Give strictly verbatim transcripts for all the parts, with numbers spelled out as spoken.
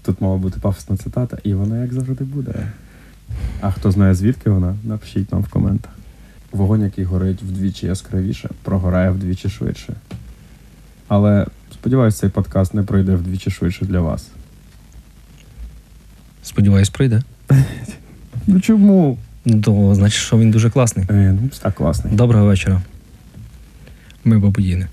тут мала бути пафосна цитата, і вона як завжди буде. А хто знає, звідки вона, напишіть нам в коментах. Вогонь, який горить вдвічі яскравіше, прогорає вдвічі швидше. Але, сподіваюся, цей подкаст не пройде вдвічі швидше для вас. Сподіваюсь, пройде. Ну чому? То, значить, що він дуже класний. Е, ну, так, класний. Доброго вечора. Ми бабуїни.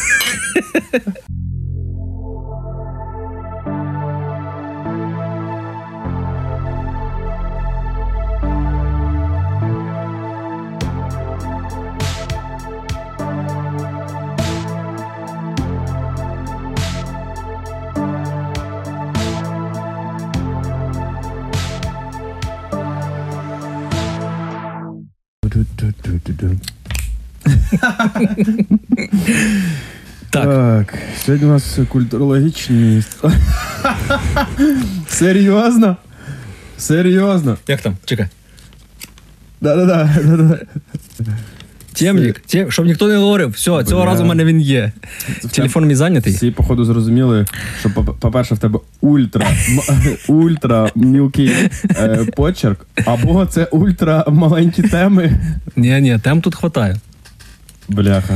Так. Так, сьогодні у нас культурологічні... Серйозно? Серйозно? Як там? Чекай. Да-да-да. Темник, тем, щоб ніхто не говорив, все, Бля. Цього разу в мене він є. Телефон мій зайнятий. Всі, походу, зрозуміли, що, по-перше, в тебе ультра, ультра мілкий е, почерк, або це ультра маленькі теми. Ні-ні, тем тут хватає. Бляха.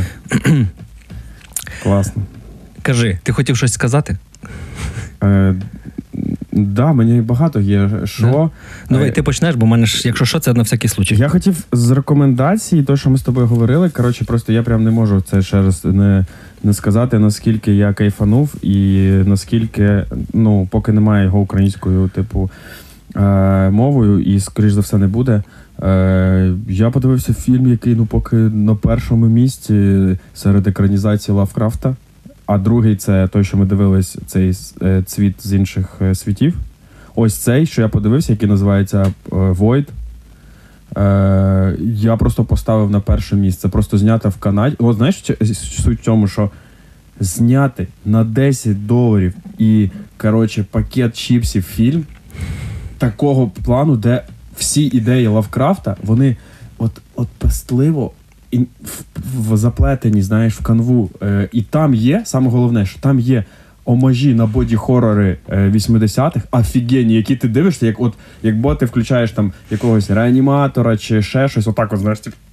Класно. Кажи, ти хотів щось сказати? Е, да, мені багато є. Що? Да? Давай, ти почнеш, бо в мене ж, якщо що, це на всякий случай. Я хотів з рекомендацій, то, що ми з тобою говорили, коротше, просто я прям не можу це ще раз не, не сказати, наскільки я кайфанув і наскільки, ну, поки немає його українською, типу, е, мовою, і, скоріш за все, не буде. Е, я подивився фільм, який, ну, поки на першому місці серед екранізацій Лавкрафта. А другий – це той, що ми дивились, цей е, «Цвіт з інших е, світів». Ось цей, що я подивився, який називається е, «Void». Е, я просто поставив на перше місце. Просто знято в Канаді. От знаєш, суть в тому, що зняти на десять доларів і, коротше, пакет чіпсів фільм такого плану, де всі ідеї Лавкрафта, вони от, от пестливо і в, в заплетені, знаєш, в канву. Е, і там є, саме головне, що там є омажі на боді-хорори е, вісімдесятих, офігенні, які ти дивишся, як от, якби ти включаєш там якогось реаніматора чи ще щось, отак от, знаєш, типу,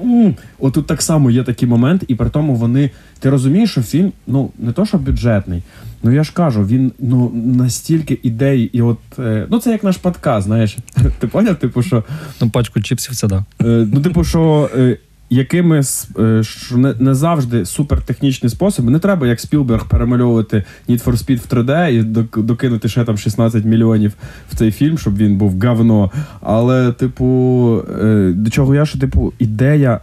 от тут так само є такий момент, і при тому вони, ти розумієш, що фільм, ну, не то, що бюджетний, ну, я ж кажу, він, ну, настільки ідей, і от, е, ну, це як наш подкаст, знаєш, ти поняв, типу, що... Ну, пачку чіпсів це, да. Е, ну, типу, що... Е, якими що не, не завжди супертехнічні способи. Не треба, як Спілберг, перемальовувати Need for Speed в три де і докинути ще там шістнадцять мільйонів в цей фільм, щоб він був говно. Але, типу, до чого я, що, типу, ідея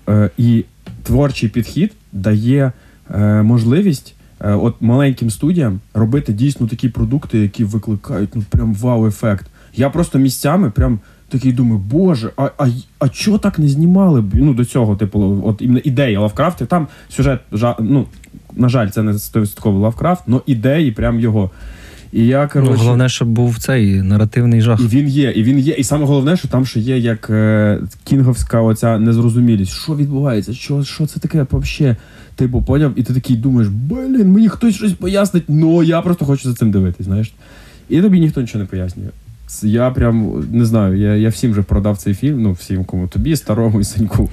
і творчий підхід дає можливість от маленьким студіям робити дійсно такі продукти, які викликають, ну, прям вау-ефект. Я просто місцями прям такий думаю, боже, а, а, а чого так не знімали б? Ну, до цього, типу, от іменно ідея Лавкрафта, там сюжет, жа, ну, на жаль, це не сто відсотків Лавкрафт, але ідеї прям його. І я, коротше... Ну, головне, щоб був цей наративний жах. І він є, і він є. І саме головне, що там ще є як е, кінговська оця незрозумілість. Що відбувається? Що, що це таке взагалі? Типу, поняв? І ти такий думаєш, блін, мені хтось щось пояснить, ну я просто хочу за цим дивитись, знаєш. І тобі ніхто нічого не пояснює. Я прям, не знаю, я, я всім вже продав цей фільм, ну, всім кому, тобі, старому і Саньку.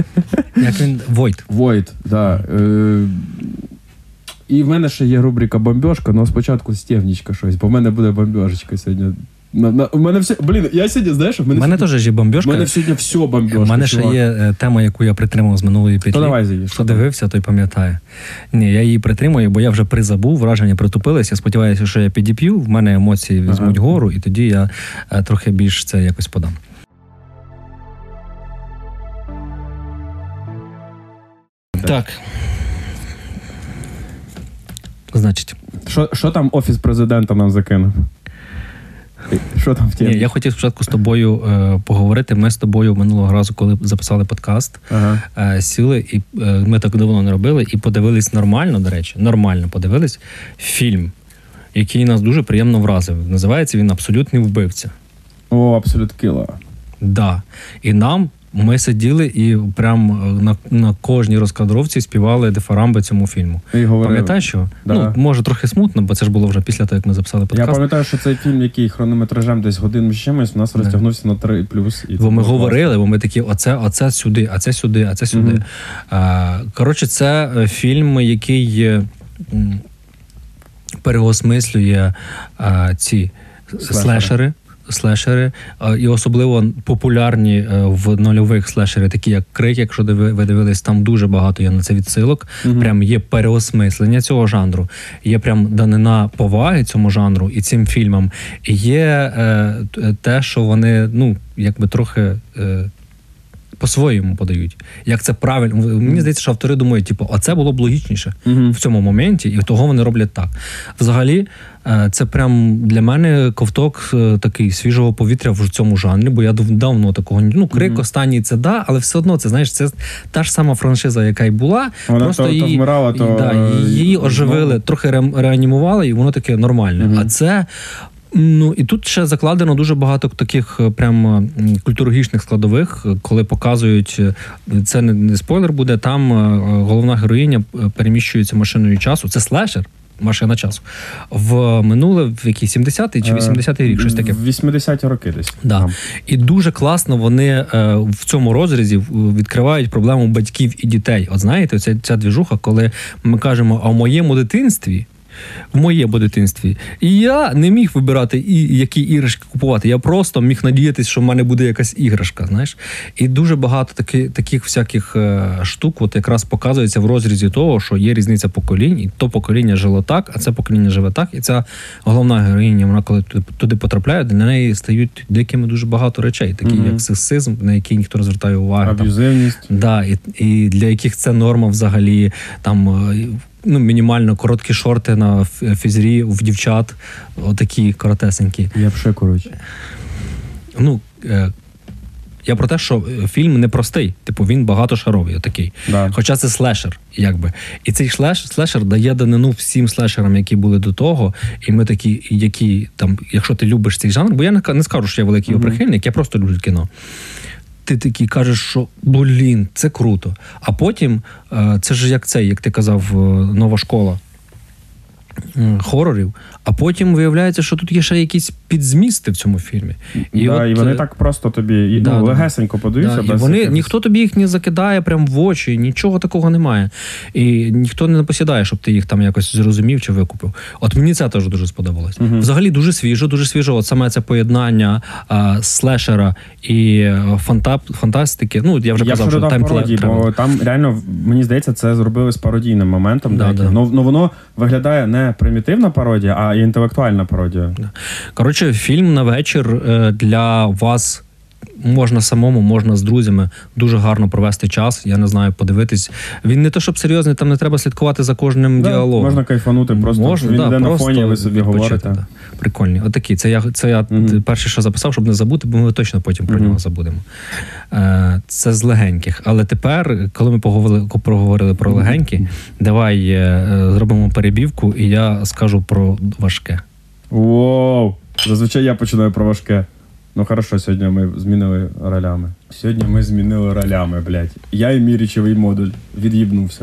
Як він? Void. Void, так. Да. Е, і в мене ще є рубрика «Бомбьошка», але спочатку «Стєвнічка» щось, бо в мене буде бомбьошечка сьогодні. На, на, у мене все, блін, я сьогодні, знаєш, в мене... У мене теж є бомбьошка. У мене сьогодні все бомбьошка. У мене ще є тема, яку я притримав з минулої петлі. То давай заїж. Хто дивився, той пам'ятає. Ні, я її притримую, бо я вже призабув, враження притупились. Я сподіваюся, що я підіп'ю, в мене емоції візьмуть ага. гору, і тоді я е, трохи більш це якось подам. Так. так. Значить. Що, що там Офіс Президента нам закинув? Що там в темі? Ні, я хотів спочатку з тобою е, поговорити. Ми з тобою минулого разу, коли записали подкаст, ага. е, сіли, і е, ми так давно не робили, і подивились нормально, до речі, нормально подивились фільм, який нас дуже приємно вразив. Називається він «Абсолютний вбивця». О, «Абсолют Кілла». Да. І нам Ми сиділи і прям на, на кожній розкадровці співали дифарамби цьому фільму. Пам'ятаєш що? Да. Ну, може, трохи смутно, бо це ж було вже після того, як ми записали подкаст. Я пам'ятаю, що цей фільм, який хронометражем десь годин з чимось, у нас да. розтягнувся на три плюс. І бо ми говорили, бо ми такі, оце, оце сюди, а це сюди, а це сюди. Mm-hmm. А, коротше, це фільм, який переосмислює а, ці слешери. слешери. слешери, і особливо популярні в нульових слешери, такі як Крик, якщо ви дивились, там дуже багато є на це відсилок. Угу. Прям є переосмислення цього жанру, є прям данина поваги цьому жанру і цим фільмам. І є е, те, що вони, ну, якби трохи е, по-своєму подають. Як це правильно. Мені здається, що автори думають, типу, а це було б логічніше uh-huh. в цьому моменті, і того вони роблять так. Взагалі, це прям для мене ковток такий свіжого повітря в цьому жанрі, бо я давно такого, ну, Крик uh-huh. останній це да, але все одно, це, знаєш, це та ж сама франшиза, яка й була, вона просто то, її, то вмирала, то... Да, її оживили, uh-huh. трохи ре- реанімували, і воно таке нормальне. Uh-huh. А це ну, і тут ще закладено дуже багато таких прям культурологічних складових, коли показують, це не спойлер буде, там головна героїня переміщується машиною часу, це слешер, машина часу, в минуле, в який сімдесятий чи вісімдесятий рік, щось таке. В вісімдесяті роки десь. Да. І дуже класно вони в цьому розрізі відкривають проблему батьків і дітей. От знаєте, ця, ця двіжуха, коли ми кажемо, а в моєму дитинстві, в моєму дитинстві. І я не міг вибирати, і які іграшки купувати. Я просто міг надіятись, що в мене буде якась іграшка, знаєш. І дуже багато таки, таких всяких е, штук от якраз показується в розрізі того, що є різниця поколінь, і то покоління жило так, а це покоління живе так. І ця головна героїня, вона коли туди потрапляє, для неї стають дикими дуже багато речей, такі mm-hmm. як сексизм, на який ніхто не звертає уваги. Аб'юзивність. Да, і, і для яких це норма взагалі, там... Ну, мінімально короткі шорти на фізрі в дівчат, отакі коротесенькі. Я б ще коротше. Ну, е, я про те, що фільм непростий, типу він багатошаровий, отакий. Да. Хоча це слешер, якби. І цей слеш, слешер дає данину всім слешерам, які були до того, і ми такі, які, там, якщо ти любиш цей жанр, бо я не, не скажу, що я великий його mm-hmm. прихильник, я просто люблю кіно. Ти такий кажеш, що, блін, це круто. А потім, це ж як цей, як ти казав, нова школа хорорів, а потім виявляється, що тут є ще якісь підзмісти в цьому фільмі. І, да, от, і вони так просто тобі і, да, ну, легесенько подаються. Да, і вони, ніхто тобі їх не закидає прямо в очі, нічого такого немає. І ніхто не посідає, щоб ти їх там якось зрозумів чи викупив. От мені це теж дуже сподобалось. Угу. Взагалі дуже свіжо, дуже свіжо. От саме це поєднання а, слешера і фанта, фантастики. Ну, я вже я казав, що тайм пародії, бо там реально, мені здається, це зробили з пародійним моментом. Да, да. Ну, ну, воно виглядає не примітивна пародія, а інтелектуальна пародія. Коротше, фільм на вечір для вас можна самому, можна з друзями дуже гарно провести час, я не знаю, подивитись. Він не то, щоб серйозний, там не треба слідкувати за кожним да, діалогом. Можна кайфанути, просто можна, він да, йде на фоні, ви собі говорите. Да. Прикольні. Отакі. Це я, це я mm-hmm. перше, що записав, щоб не забути, бо ми точно потім про mm-hmm. нього забудемо. Це з легеньких. Але тепер, коли ми поговорили, проговорили про легенькі, mm-hmm. давай зробимо перебівку, і я скажу про важке. Воу! Зазвичай я починаю про важке. Ну, хорошо, сьогодні ми змінили ролями. Сьогодні ми змінили ролями, блядь. Я і мій речовий модуль. Від'їбнувся.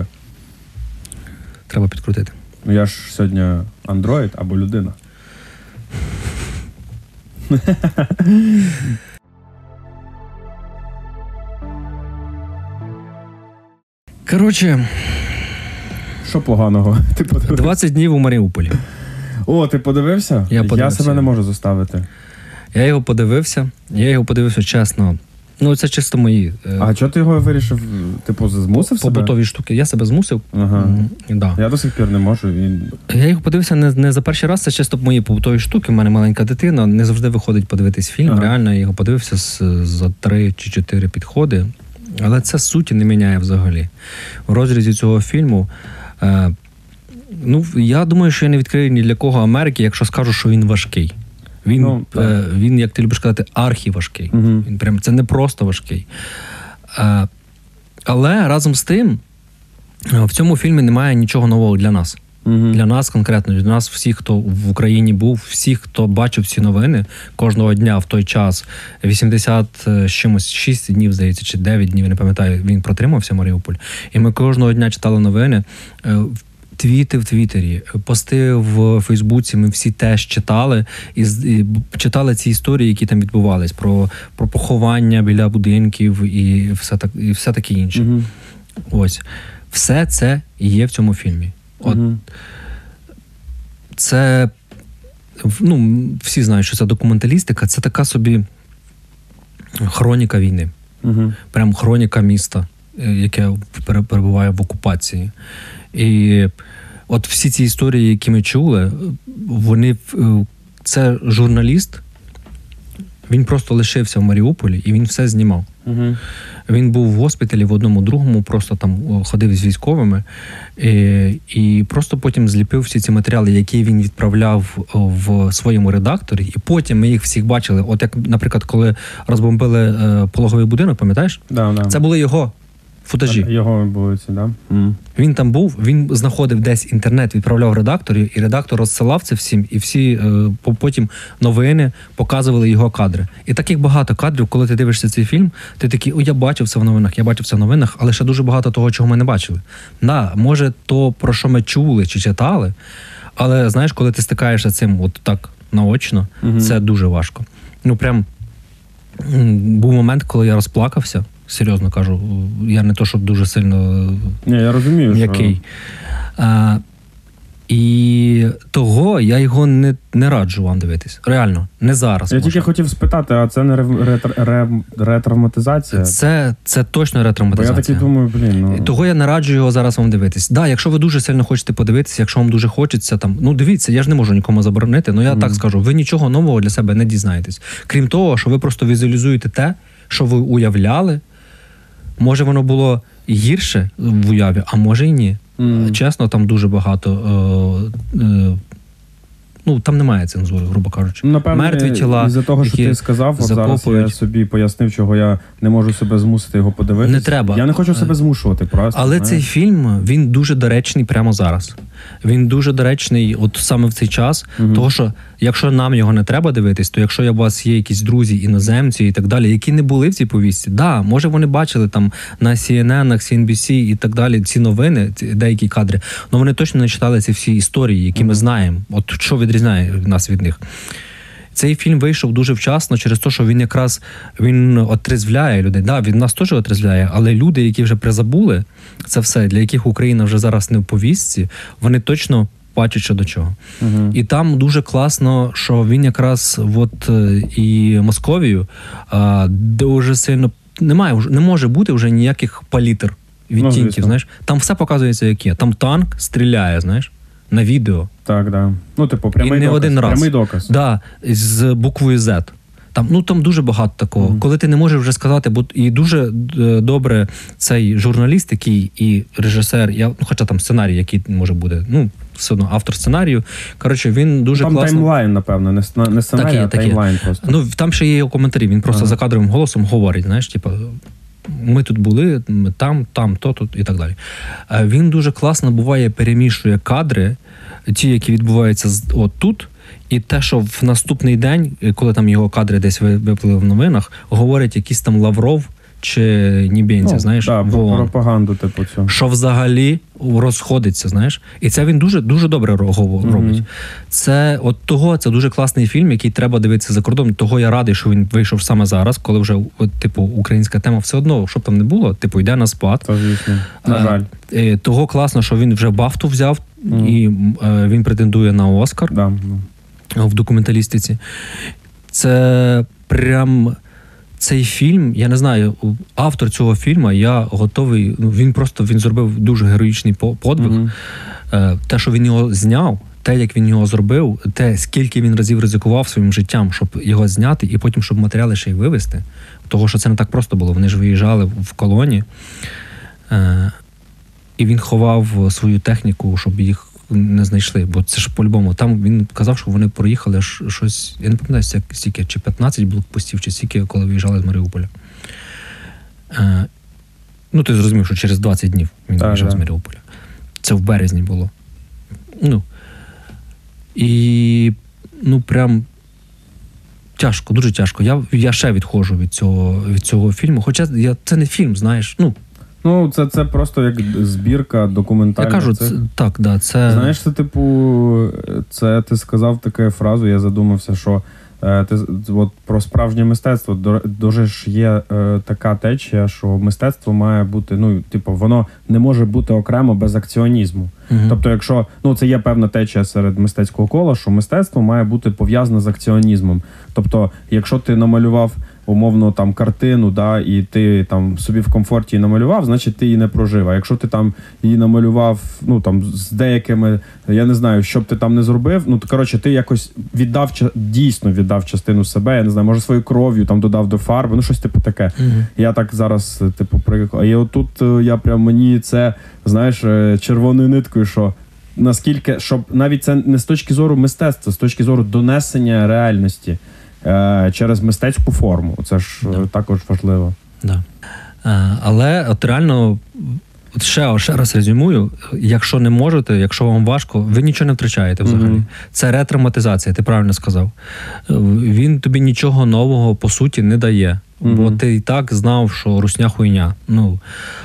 Треба підкрутити. Ну, я ж сьогодні андроїд або людина. Коротше... Що поганого? Ти подивився? двадцять днів у Маріуполі. О, ти подивився? Я подивився. Я себе не можу заставити. Я його подивився. Я його подивився чесно. Ну, це чисто мої... А чого ти його вирішив? Типу, змусив себе? Побутові штуки. Я себе змусив. Ага. Mm, да. Я до сих пір не можу. Він... Я його подивився не, не за перший раз. Це чисто мої побутові штуки. У мене маленька дитина. Не завжди виходить подивитись фільм. Ага. Реально, я його подивився з, за три чи чотири підходи. Але це суті не міняє взагалі. В розрізі цього фільму... Е, ну, я думаю, що я не відкрию ні для кого Америки, якщо скажу, що він важкий. Він, ну, е, він, як ти любиш казати, архіважкий. Угу. Він прям, це не просто важкий. Е, але разом з тим, в цьому фільмі немає нічого нового для нас. Угу. Для нас конкретно, для нас всіх, хто в Україні був, всіх, хто бачив ці новини кожного дня в той час, вісімдесят з чимось шість днів, здається, чи дев'ять днів, я не пам'ятаю, він протримався Маріуполь. І ми кожного дня читали новини, твіти в Твіттері, пости в Фейсбуці, ми всі теж читали і, і читали ці історії, які там відбувались, про, про поховання біля будинків і все, так, і все таке інше. Угу. Ось. Все це є в цьому фільмі. От, угу. Це, ну, всі знають, що це документалістика, це така собі хроніка війни. Угу. Прям хроніка міста, яке перебуває в окупації. І от всі ці історії, які ми чули, вони, це журналіст, він просто лишився в Маріуполі і він все знімав. Угу. Він був в госпіталі в одному, другому, просто там ходив з військовими і, і просто потім зліпив всі ці матеріали, які він відправляв в своєму редакторі, і потім ми їх всіх бачили. От як, наприклад, коли розбомбили пологовий будинок, пам'ятаєш? Да, да. Це були його футажі. Його були ці, да? Mm. Він там був, він знаходив десь інтернет, відправляв редакторі, і редактор розсилав це всім, і всі е, потім новини показували його кадри. І таких багато кадрів, коли ти дивишся цей фільм, ти такий, о, я бачив це в новинах, я бачив це в новинах, але ще дуже багато того, чого ми не бачили. Да, може, то, про що ми чули чи читали, але, знаєш, коли ти стикаєшся з цим от так наочно, mm-hmm. це дуже важко. Ну, прям був момент, коли я розплакався. Серйозно кажу, я не то, щоб дуже сильно Ні, я розумію, м'який. Що... А, і того я його не, не раджу вам дивитись. Реально, не зараз. Я може. тільки хотів спитати, а це не ретр... ре... ретравматизація? Це, це точно ретравматизація. Бо я такий думаю, блін, ну... Того я не раджу його зараз вам дивитись. Да, якщо ви дуже сильно хочете подивитися, якщо вам дуже хочеться, там, ну дивіться, я ж не можу нікому заборонити, але я mm. так скажу, ви нічого нового для себе не дізнаєтесь. Крім того, що ви просто візуалізуєте те, що ви уявляли. Може, воно було гірше в уяві, а може і ні. Mm. Чесно, там дуже багато... Е, е, ну, там немає цензури, грубо кажучи. Напевне, мертві тіла, із-за того, що ти сказав, от зараз я собі пояснив, чого я не можу себе змусити його подивитися. Не треба. Я не хочу себе змушувати, просто. Але знаєш? цей фільм, він дуже доречний прямо зараз. Він дуже доречний от саме в цей час, угу. Того, що якщо нам його не треба дивитись, то якщо у вас є якісь друзі, іноземці і так далі, які не були в цій повістці, да, може вони бачили там на Сі Ен Ен, Сі Ен Би Сі і так далі ці новини, ці деякі кадри, але вони точно не читали ці всі історії, які угу. ми знаємо. От що відрізняє нас від них. Цей фільм вийшов дуже вчасно через те, що він якраз він отрезвляє людей. Да, він нас теж отрезвляє, але люди, які вже призабули це все, для яких Україна вже зараз не в повістці, вони точно бачать, що до чого. Угу. І там дуже класно, що він якраз от і Московію дуже сильно немає, не може бути вже ніяких палітр, відтінків, ну, знаєш. Там все показується, як є. Там танк стріляє, знаєш. На відео. Так, да. Ну, типу, прямий і не доказ. Один раз. Прямий доказ. Да, з буквою Z. Там, ну, там дуже багато такого. Mm-hmm. Коли ти не можеш вже сказати, бо і дуже добре цей журналіст, який і режисер, я, ну, хоча там сценарій, який може бути, ну, все одно автор сценарію. Коротше, він дуже там класно... Там таймлайн, напевно, не сценарій, такі, а таймлайн просто. Ну, там ще є його коментарі, він просто ага. за кадровим голосом говорить, знаєш, типу, ми тут були, ми там, там, то, тут і так далі. Він дуже класно, буває, перемішує кадри, ті, які відбуваються от тут, і те, що в наступний день, коли там його кадри десь виплили в новинах, говорять якийсь там Лавров чи Нібенця, ну, знаєш, да, пропаганду, типу цього. Що взагалі розходиться, знаєш. І це він дуже дуже добре робить. Mm-hmm. Це от того, це дуже класний фільм, який треба дивитися за кордоном. Того я радий, що він вийшов саме зараз, коли вже от, типу, українська тема все одно, щоб там не було, типу, йде на спад. Це, звісно. На жаль. А, того класно, що він вже Бафту взяв, mm-hmm. і а, він претендує на Оскар да. в документалістиці. Це прям... Цей фільм, я не знаю, автор цього фільму, я готовий, ну, він просто, він зробив дуже героїчний подвиг. Mm-hmm. Те, що він його зняв, те, як він його зробив, те, скільки він разів ризикував своїм життям, щоб його зняти, і потім, щоб матеріали ще й вивезти. Того, що це не так просто було. Вони ж виїжджали в колоні, і він ховав свою техніку, щоб їх не знайшли, бо це ж по-любому. Там він казав, що вони проїхали щось, я не пам'ятаю, стільки, чи п'ятнадцять блокпостів, чи стільки, коли виїжджали з Маріуполя. Е, ну, ти зрозумів, що через двадцять днів він виїжджав з Маріуполя. Це в березні було. Ну, і, ну, прям тяжко, дуже тяжко. Я, я ще відходжу від цього, від цього фільму. Хоча я, це не фільм, знаєш, ну. Ну, це, це просто як збірка документальна. Я кажу, це, так, да, це... Знаєш, це, типу, це ти сказав таку фразу, я задумався, що е, ти, от, про справжнє мистецтво. Дуже ж є е, така течія, що мистецтво має бути, ну, типу, воно не може бути окремо без акціонізму. Угу. Тобто, якщо, ну, це є певна течія серед мистецького кола, що мистецтво має бути пов'язане з акціонізмом. Тобто, якщо ти намалював умовно там картину, да, і ти там собі в комфорті її намалював, значить ти її не прожив. А якщо ти там її намалював, ну там з деякими, я не знаю, що б ти там не зробив, ну то коротше, ти якось віддав, дійсно віддав частину себе, я не знаю, може свою кров'ю там додав до фарби, ну щось типу таке. Mm-hmm. Я так зараз, типу, приїхав. І отут я прям мені це, знаєш, червоною ниткою, що наскільки, щоб навіть це не з точки зору мистецтва, з точки зору донесення реальності через мистецьку форму. Це ж да. також важливо. Да. Але от реально, от ще, ще раз резюмую, якщо не можете, якщо вам важко, ви нічого не втрачаєте взагалі. Mm-hmm. Це ретравматизація, ти правильно сказав. Він тобі нічого нового, по суті, не дає. Mm-hmm. Бо ти і так знав, що русня хуйня. Ну,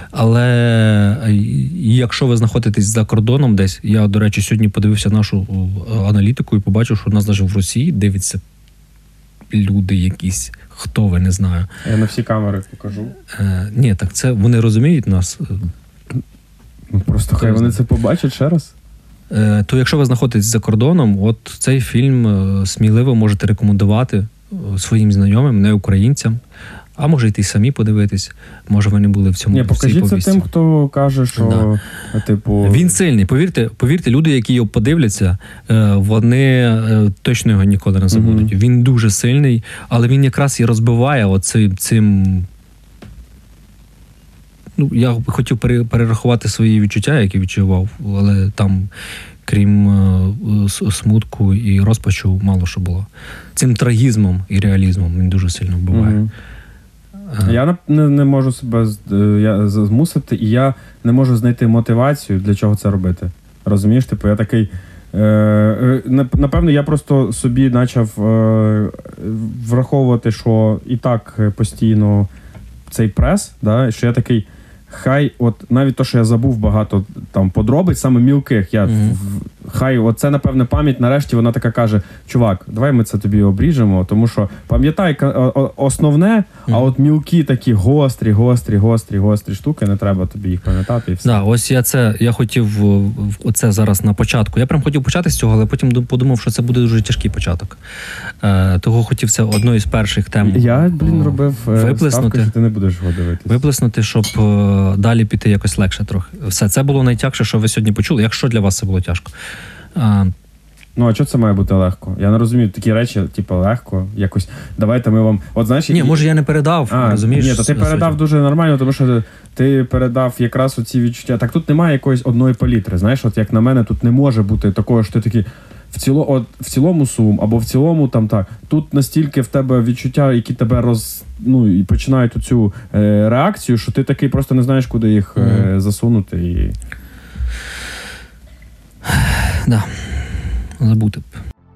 але якщо ви знаходитесь за кордоном десь, я, до речі, сьогодні подивився нашу аналітику і побачив, що у нас навіть в Росії дивиться люди якісь, хто ви, не знаю. Я на всі камери покажу. Е, ні, так це, вони розуміють нас. Ну, просто хай вони це побачать ще раз. Е, то якщо ви знаходитесь за кордоном, от цей фільм е, сміливо можете рекомендувати своїм знайомим, не українцям. А може й ти самі подивитись, може ви не були в цьому. Ні, покажіть це тим, хто каже, що да. типу... Він сильний, повірте, повірте, люди, які його подивляться, вони точно його ніколи не забудуть. Mm-hmm. Він дуже сильний, але він якраз і розбиває оцим цим... Ну, я хотів перерахувати свої відчуття, які відчував, але там, крім смутку і розпачу, мало що було. Цим трагізмом і реалізмом він дуже сильно вбиває. Mm-hmm. Я не, не можу себе я, змусити, і я не можу знайти мотивацію, для чого це робити. Розумієш? Типу, я такий... Е, напевно, я просто собі почав е, враховувати, що і так постійно цей прес, да, що я такий, хай, от навіть то, що я забув багато там подробиць, саме мілких, я mm-hmm. в, хай, от це, напевне, пам'ять, нарешті, вона така каже, чувак, давай ми це тобі обріжемо, тому що пам'ятай основне, mm-hmm. а от мілкі такі гострі, гострі, гострі, гострі штуки, не треба тобі їх пам'ятати і все. Да, ось я це, я хотів оце зараз на початку, я прям хотів почати з цього, але потім подумав, що це буде дуже тяжкий початок. Е, того хотів це одною з перших тем Я, блін, робив ставку, що ти не будеш його дивитися. Виплеснути, щоб далі піти якось легше трохи. Все, це було найтяжче, що ви сьогодні почули, якщо для вас це було тяжко. А... Ну, а чого це має бути легко? Я не розумію, такі речі, типу, легко, якось, давайте ми вам... От, знаєш, ні, і... може я не передав, а, розумієш? Ні, то ти передав сьогодні дуже нормально, тому що ти передав якраз оці відчуття. Так тут немає якоїсь одної палітри, знаєш, от як на мене, тут не може бути такого, що ти такий, в, ціло, от, в цілому сум, або в цілому там так. Тут настільки в тебе відчуття, які тебе роз... Ну, і починають оцю е, реакцію, що ти такий просто не знаєш, куди їх mm. е, засунути. І... Да. Забути б.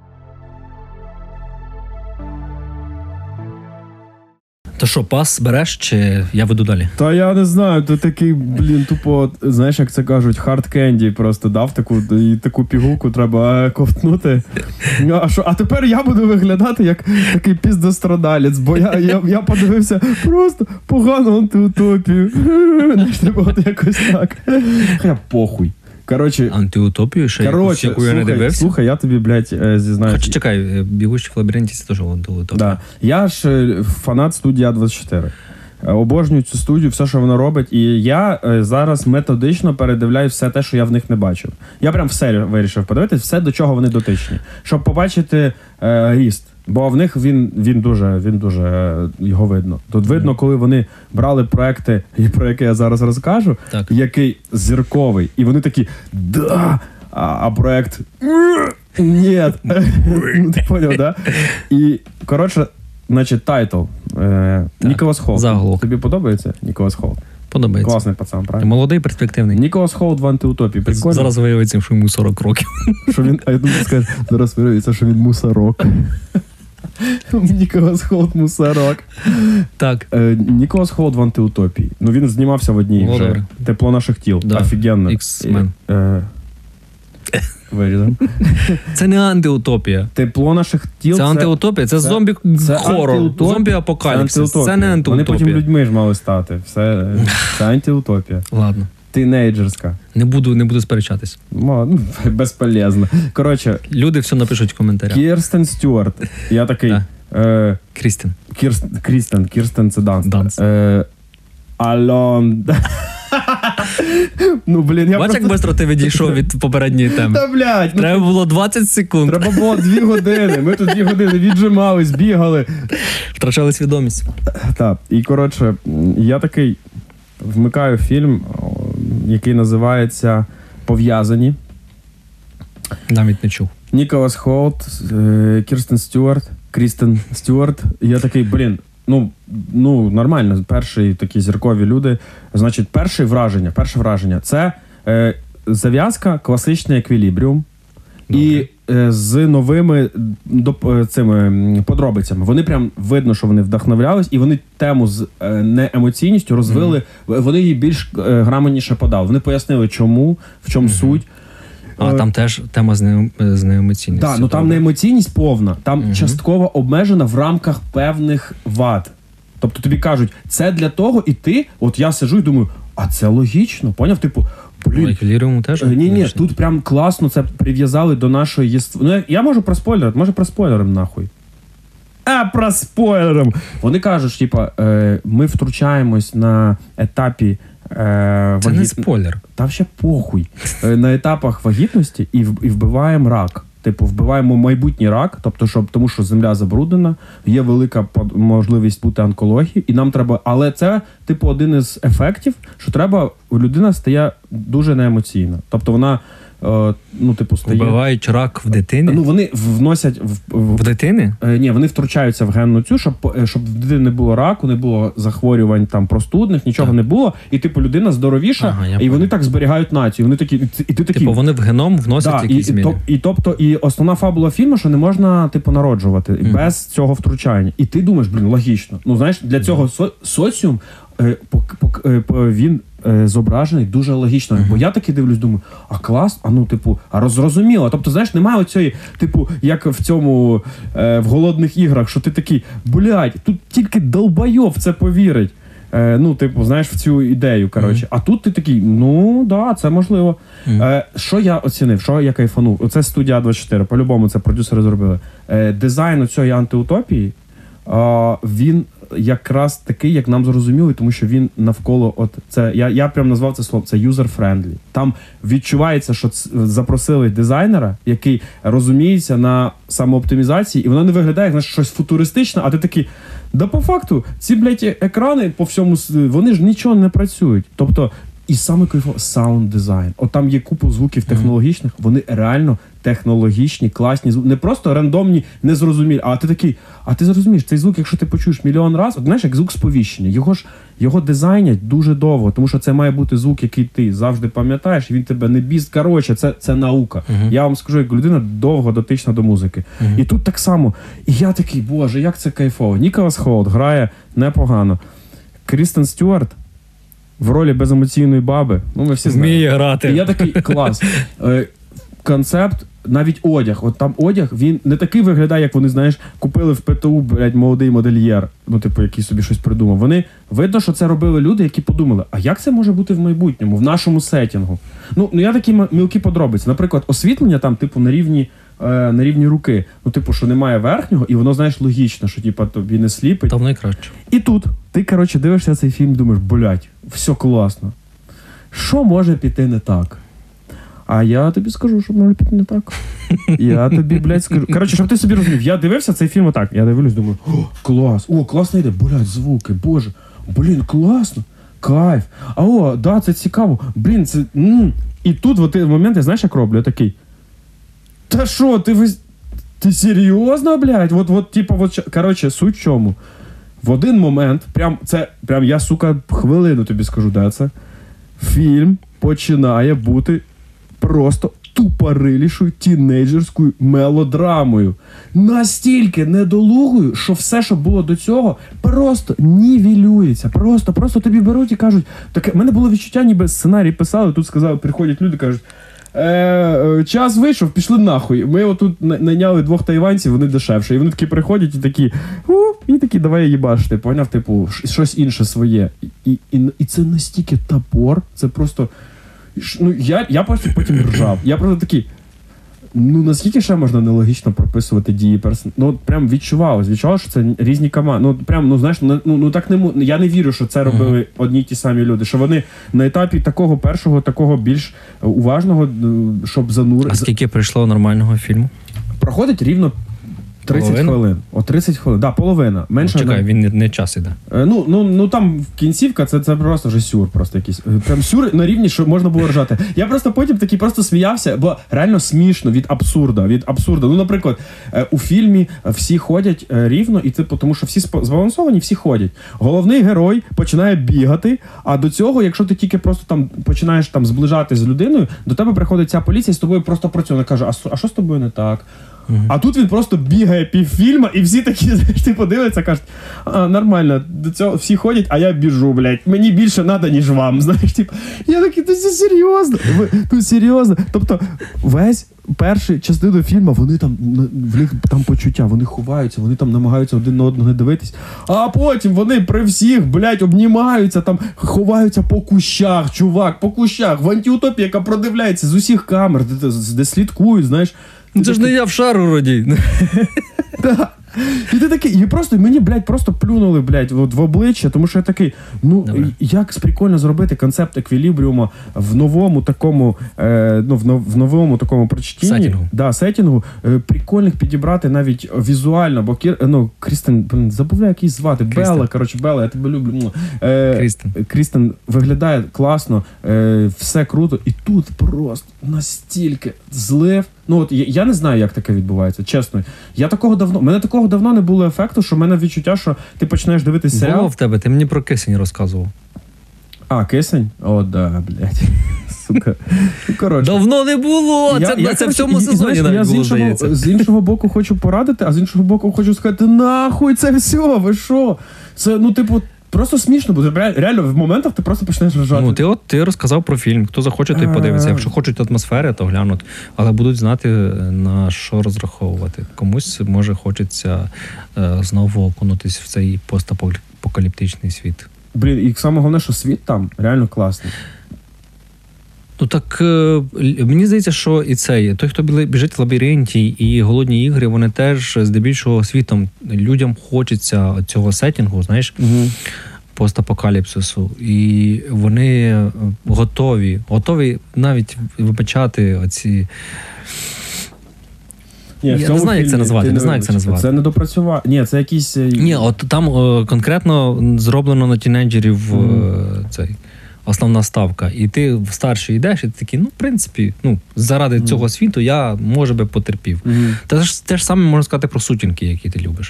То що, пас береш, чи я веду далі? Та я не знаю, ти такий, блін, тупо, знаєш, як це кажуть, hard candy просто дав таку, і таку пігулку треба ковтнути. А що, а тепер я буду виглядати як такий піздострадалець, бо я, я, я подивився просто погану антиутопію. Знаєш, типу, от якось так. Я похуй. Короче, антиутопію ще якусь, яку я не дивився? Слухай, я тобі, блядь, зізнаюсь. Хоч чекай, «Бігущий в лабіринті» – це теж антиутопія. Да. Я ж фанат студії а двадцять чотири. Обожнюю цю студію, все, що вона робить. І я зараз методично передивляю все те, що я в них не бачив. Я прям все вирішив подивитись, все, до чого вони дотичні. Щоб побачити е, ріст. Бо в них він, він дуже, він дуже, його видно. Тут видно, коли вони брали проекти, про які я зараз розкажу, так. який зірковий. І вони такі, да, а, а проект, ні. Ти поняв, да? І, коротше, значить, тайтл. Ніколас Холт. Заголовок. Тобі подобається Ніколас Холт? Подобається. Класний пацан, правильно? Молодий, перспективний. Ніколас Холт в антиутопії. Прикольно. Зараз виявиться, що йому сорок років. Що він, а я думаю, скажеш, зараз виявиться, що він мусорок. Ніколас Холт мусорок. Так. Е, Ніколас Холт в антиутопії. Ну, він знімався в одній О, вже. добре. Тепло наших тіл. Да. Офігенно. X-Men. Е, Вирізав. Це не антиутопія. Тепло наших тіл. Це антиутопія, це, це зомбі-хорор, антиутопія. зомбі-апокаліпсис. Це, це не антиутопія. Вони потім людьми ж мали стати. Все, це антиутопія. Ладно. Тінейджерська. Не буду, не буду сперечатись. Ну, безполезно. Коротше. Люди все напишуть в коментарях. Кірстен Стюарт. Я такий. Да. Е, Крістен. Кірст, Крістен. Кірстен це Данст. Данст. Е, Алон. Ну, блін, я Бач, просто... як швидко ти відійшов від попередньої теми. Та, блядь. Ну, треба було двадцять секунд. Треба було дві години. Ми тут дві години віджимались, бігали. Втрачали свідомість. Так. І, коротше, я такий вмикаю фільм, який називається «Пов'язані». Навіть не чув. Ніколас Холт, Кірстен Стюарт, Крістен Стюарт. І я такий, блін, ну, ну, нормально, перші такі зіркові люди. Значить, перше враження, перше враження – це е, зав'язка, класичний еквілібріум. І е, з новими доп, цими подробицями. Вони прям видно, що вони вдохновлялись, і вони тему з е, неемоційністю розвили, mm-hmm. вони її більш е, грамотніше подали. Вони пояснили, чому, в чому mm-hmm. суть. А, там теж тема з, не, з неемоційністю. Так, ну там неемоційність повна, там угу. частково обмежена в рамках певних вад. Тобто тобі кажуть, це для того, і ти, от я сиджу і думаю, а це логічно, поняв? Типу, блін. Еквілібріум теж? Ні-ні, тут прям класно це прив'язали до нашої єств... Ну, я можу проспойлерити, може проспойлерим нахуй. А, проспойлерим! Вони кажуть, типа, е, ми втручаємось на етапі Е, Це вагіт... не спойлер. Та ще похуй. Е, на етапах вагітності і, в... і вбиваємо рак. Типу, вбиваємо майбутній рак, тобто, щоб, тому що земля забруднена, є велика можливість бути онкології, і нам треба... Але це, типу, один із ефектів, що треба... Людина стає дуже неемоційна. Тобто вона, е, ну, типу, стає... Вбивають рак в дитини? Ну, вони вносять... В, в... в дитини? Е, ні, вони втручаються в генну цю, щоб, щоб в дитини не було раку, не було захворювань там простудних, нічого так. не було. І, типу, людина здоровіша, ага, і понял. Вони так зберігають націю. Вони такі, і ти такі... Типу, вони в геном вносять да, якісь і, зміни. І, і, тобто, і основна фабула фільму, що не можна, типу, народжувати mm. без цього втручання. І ти думаєш, блін, логічно. Ну, знаєш, для цього mm. со, соціум, е, по, по, по, він е, зображений дуже логічно. Mm-hmm. Бо я таки дивлюсь, думаю, а клас, а ну, типу, а розрозуміло. Тобто, знаєш, немає оцієї, типу, як в цьому, е, в голодних іграх, що ти такий, блядь, тут тільки долбойов в це повірить. Е, ну, типу, знаєш, в цю ідею, коротше. Mm-hmm. А тут ти такий, ну, да, це можливо. Mm-hmm. Е, що я оцінив, що я кайфанув? Оце студія двадцять чотири, по-любому це продюсери зробили. Е, дизайн оцієї антиутопії, е, він якраз такий, як нам зрозуміли, тому що він навколо, от це, я, я прям назвав це слово, це user-friendly. Там відчувається, що ц, запросили дизайнера, який розуміється на самооптимізації, і воно не виглядає, як знаєш, щось футуристичне, а ти такий, да по факту, ці, блядь, екрани по всьому, вони ж нічого не працюють. Тобто, і саме кайфово саунд дизайн. От там є купу звуків технологічних, вони реально технологічні, класні звуки. Не просто рандомні, незрозумілі. А ти такий, а ти зрозумієш, цей звук, якщо ти почуєш мільйон разів, от знаєш, як звук сповіщення. Його ж, його дизайнять дуже довго, тому що це має бути звук, який ти завжди пам'ятаєш, і він тебе не біст. Коротше, це, це наука. Uh-huh. Я вам скажу, як людина довго дотична до музики. Uh-huh. І тут так само. І я такий, боже, як це кайфово. Ніколас Холт грає непогано. Крістен Стюарт в ролі беземоційної баби. Ну, ми всі знаємо. Вміє грати. І я такий, клас. Е, концепт, навіть одяг. От там одяг, він не такий виглядає, як вони, знаєш, купили в ПТУ, блядь, молодий модельєр. Ну, типу, який собі щось придумав. Вони, видно, що це робили люди, які подумали, а як це може бути в майбутньому, в нашому сеттінгу? Ну, ну я такі мілкі подробиці. Наприклад, освітлення там, типу, на рівні на рівні руки. Ну, типу, що немає верхнього, і воно, знаєш, логічно, що, типу, тобі не сліпить. Там найкраще. І тут ти, коротше, дивишся цей фільм, думаєш, блядь, все класно. Що може піти не так? А я тобі скажу, що може піти не так. Я тобі, блядь, скажу. Коротше, щоб ти собі розумів, я дивився цей фільм отак. Я дивлюсь, думаю, о, клас, о, класно йде, блядь, звуки, боже, блін, класно, кайф. А о, да, це цікаво, блін, це, м-м. І тут в той момент, я знаєш, як роблю, я такий, та що, ти ви... Ти серйозно, блядь? Вот, вот, типа, вот, короче, суть в чому? в один момент, прям це, прям я, сука, хвилину тобі скажу, де це, фільм починає бути просто тупорилішою тінейджерською мелодрамою. Настільки недолугою, що все, що було до цього, просто нівелюється. Просто, просто тобі беруть і кажуть, таке, в мене було відчуття, ніби сценарій писали, тут сказали, приходять люди, кажуть, Е, час вийшов, пішли нахуй. Ми отут найняли двох тайванців, вони дешевше. І вони такі приходять і такі, у, і такі, давай їбашити, поняв, типу, щось інше своє. І, і, і це настільки топор, це просто, ну, я, я потім, потім ржав. Я просто такий, ну, наскільки ще можна нелогічно прописувати дії персонажів? Ну, от прям відчувалось, відчувалось, що це різні команди. Ну, прям, ну, знаєш, ну, ну так не можу. Я не вірю, що це робили uh-huh. одні й ті самі люди, що вони на етапі такого першого, такого більш уважного, щоб занурити. А скільки прийшло нормального фільму? Проходить рівно тридцять половина? Хвилин. О, тридцять хвилин. Да, половина. Менше. О, чекай, він не, не час іде. Ну, ну, ну там кінцівка, це, це просто вже сюр, просто якийсь. Прям сюр на рівні, що можна було ржати. Я просто потім такий просто сміявся, бо реально смішно від абсурда, від абсурда. Ну, наприклад, у фільмі всі ходять рівно, і типу, тому що всі збалансовані, всі ходять. Головний герой починає бігати, а до цього, якщо ти тільки просто там починаєш там зближатися з людиною, до тебе приходить ця поліція і з тобою просто працює. Вона каже, а, а що з тобою не так? Uh-huh. А тут він просто бігає півфільма, і всі такі, знаєш, ти подивляться, кажуть, а, нормально, до цього всі ходять, а я біжу, блядь, мені більше треба, ніж вам, знаєш, типу, я такий, ну це серйозно, ну серйозно, тобто весь першу частину фільму, вони там, в них там почуття, вони ховаються, вони там намагаються один на одного не дивитись, а потім вони при всіх, блядь, обнімаються, там, ховаються по кущах, чувак, по кущах, в антиутопії, яка продивляється з усіх камер, де, де слідкують, знаєш. Ну, це ж не я в шару роді. Так. І ти такий, і просто мені, блядь, просто плюнули, блядь, от в обличчя, тому що я такий, ну, Добре. Як прикольно зробити концепт еквілібріуму в новому такому, е, ну, в, нов, в новому такому прочтінні. Сеттінгу. Да, сеттінгу. Е, прикольних підібрати навіть візуально, бо Кір, ну, Крістен, блин, забув, як її звати, Крістен. Белла, коротше, Белла, я тебе люблю. Е, Крістен. Крістен виглядає класно, е, все круто, і тут просто настільки злив. Ну, от я, я не знаю, як таке відбувається, чесно. Я такого давно, мене такого давно не було ефекту, що в мене відчуття, що ти починаєш дивитися серіал. Було в тебе, ти мені про кисень розказував. А, кисень? О, да, блядь. Сука. Ну, коротше. Давно не було! Я, це я, це коротше, в цьому і, сезоні і, знаєш, навіть я було, з іншого, здається. з іншого боку хочу порадити, а з іншого боку хочу сказати, нахуй це все, ви що? Це, ну, типу, просто смішно буде. Реально, в моментах ти просто почнеш ржати. Ну, ти от ти розказав про фільм. Хто захоче, той подивиться. Якщо хочуть атмосфери, то глянуть. Але будуть знати, на що розраховувати. Комусь, може, хочеться е, знову окунутись в цей постапокаліптичний світ. Блін, і саме головне, що світ там реально класний. Ну так, е, мені здається, що і цей, той, хто біжить в лабіринті, і голодні ігри, вони теж здебільшого світом. Людям хочеться цього сеттінгу, знаєш, угу. постапокаліпсису. І вони готові, готові навіть вибачати оці... Ні, я не знаю, як це назвати. Не знаю, як це назвати. Це не допрацювання. Ні, це якісь... Ні, от там о, конкретно зроблено на тінейджерів mm. цей, основна ставка. І ти в старший йдеш, і ти такий, ну, в принципі, ну, заради mm. цього світу я, може би, потерпів. Mm. Те ж, те ж саме можна сказати про сутінки, які ти любиш.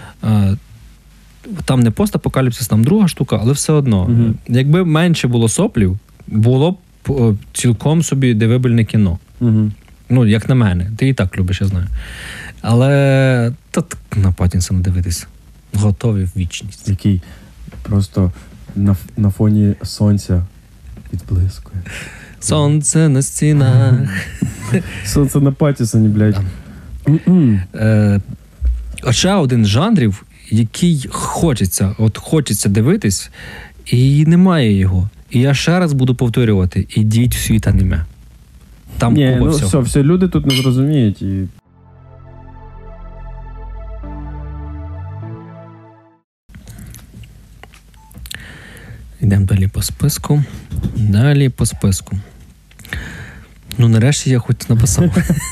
Там не постапокаліпсис, там друга штука, але все одно. Mm. Якби менше було соплів, було б цілком собі дивибельне кіно. Mm. Ну, як на мене. Ти і так любиш, я знаю. Але та на Паттінсона дивитись. Готові в вічність. Який просто на, на фоні сонця відблискує. Сонце на стінах. Сонце на Паттінсоні, блядь. Е, ще один з жанрів, який хочеться, от хочеться дивитись, і немає його. І я ще раз буду повторювати. Ідіть в світ аніме. Там Ні, купа ну всього. все, все, люди тут не зрозуміють. І... Йдемо далі по списку. Далі по списку. Ну, нарешті я хоч написав.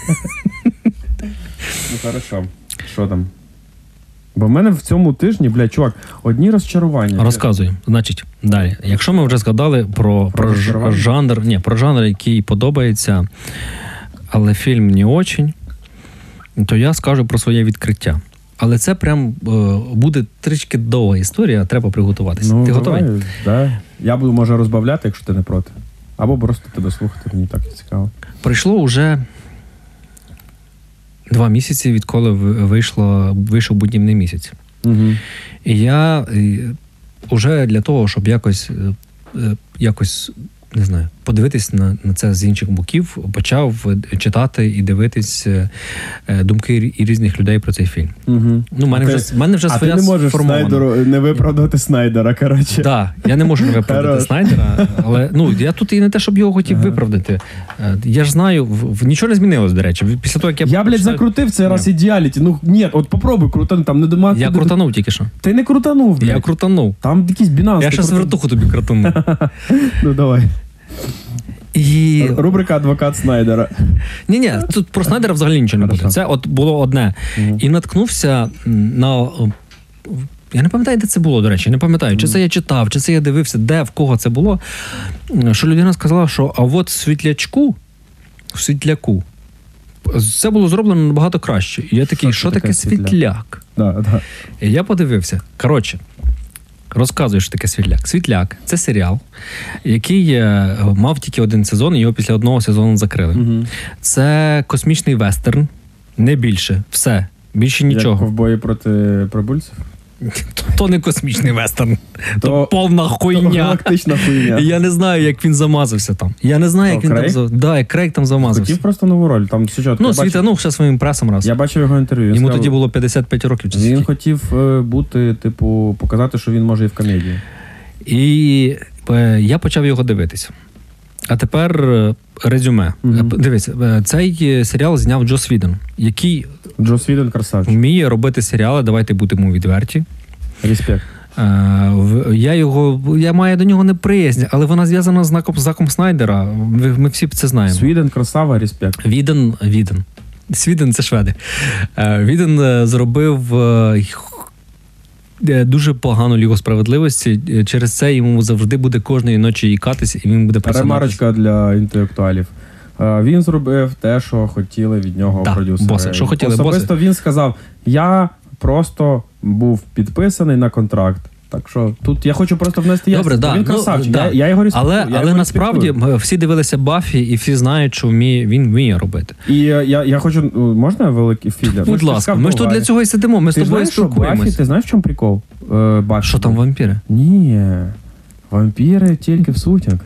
Ну, хорошо. Що там? Бо в мене в цьому тижні, блядь, чувак, одні розчарування. Розказую. Значить, далі. Якщо ми вже згадали про, про, про жанр, ні, про жанр, який подобається, але фільм не очень, то я скажу про своє відкриття. Але це прям е, буде трішки довга історія, треба приготуватися. Ну, ти давай, готовий? Да. Я буду, може, розбавляти, якщо ти не проти. Або просто тебе слухати, мені так цікаво. Пройшло вже два місяці, відколи вийшло, вийшов будівний місяць. Угу. І я вже для того, щоб якось, якось не знаю, подивитись на, на це з інших боків, почав читати і дивитись думки і різних людей про цей фільм. Угу. Ну, в мене ти, вже, мене вже а своя ти не можеш сформована. Снайдеру не виправдати Снайдера, коротше. Так, да, я не можу не виправдати Снайдера, але ну, я тут і не те, щоб його хотів ага. виправдати. Я ж знаю, в, в, нічого не змінилось, до речі. Після того, як я... Я, блядь, почав... закрутив цей раз ідеаліті. Ну, ні, от попробуй крутанути, там не дома... Я крутанув тільки що. Ти не крутанув, блядь. Я крутанув. Там якийсь бінанс. Я щас крутанув. вертуху тобі крутанув. Ну, давай. І... Рубрика «Адвокат Снайдера». Ні-ні, тут про Снайдера взагалі нічого не буде. Це от було одне. Mm. І наткнувся на... Я не пам'ятаю, де це було, до речі. Не пам'ятаю, чи це я читав, чи це я дивився, де, в кого це було. Що людина сказала, що а от світлячку, в світляку, це було зроблено набагато краще. І я такий, що, що таке, таке світляк? світляк? Да, да. І я подивився. Коротше, розказую, що таке «Світляк». «Світляк» – це серіал, який мав тільки один сезон, і його після одного сезону закрили. Угу. Це космічний вестерн, не більше. Все. Більше нічого. Як «Ковбої проти прибульців»? То, то не космічний вестерн. То, то повна хуйня. То галактична хуйня. Я не знаю, як він замазався там. Я не знаю, як О, він Крейг? там... Да, як Крейг там замазався. Хотів просто нову роль. Там сучотка. Ну, світанув ще своїм пресом раз. Я бачив його інтерв'ю. Йому сказав, тоді було п'ятдесят п'ять років. Чи він скільки? хотів бути, типу, показати, що він може і в комедії. І е, я почав його дивитися. А тепер е, резюме. Mm-hmm. Дивіться, цей серіал зняв Джос Відон, який Джос Відон красавчик. Вміє робити серіали, давайте будемо відверті. Респект. Я його, я маю до нього неприязнь, але вона зв'язана з знаком, знаком Снайдера. Ми, ми всі це знаємо. Свіден, красава, респект. Віден, Віден. Свіден – це шведи. Віден зробив дуже погану Лігу справедливості. Через це йому завжди буде кожної ночі їкатись, і він буде працювати. Ремарочка для інтелектуалів. Він зробив те, що хотіли від нього да, продюсери. Боси. Що хотіли Особисто боси? Він сказав, я просто був підписаний на контракт. Так що тут я хочу просто внести ясність. Добре, да. Він красавчик, ну, да. я, я його респектую. Але, я але його насправді респектую. всі дивилися Баффі і всі знають, що вміє, він вміє робити. І я, я хочу, можна великий філер? Будь ласка, ми ж тут для цього і сидимо, ми ти з тобою спілкуємося. Ти знаєш, в чому прикол? Е, Баффі. Що там вампіри? Ні, вампіри тільки в сутінках.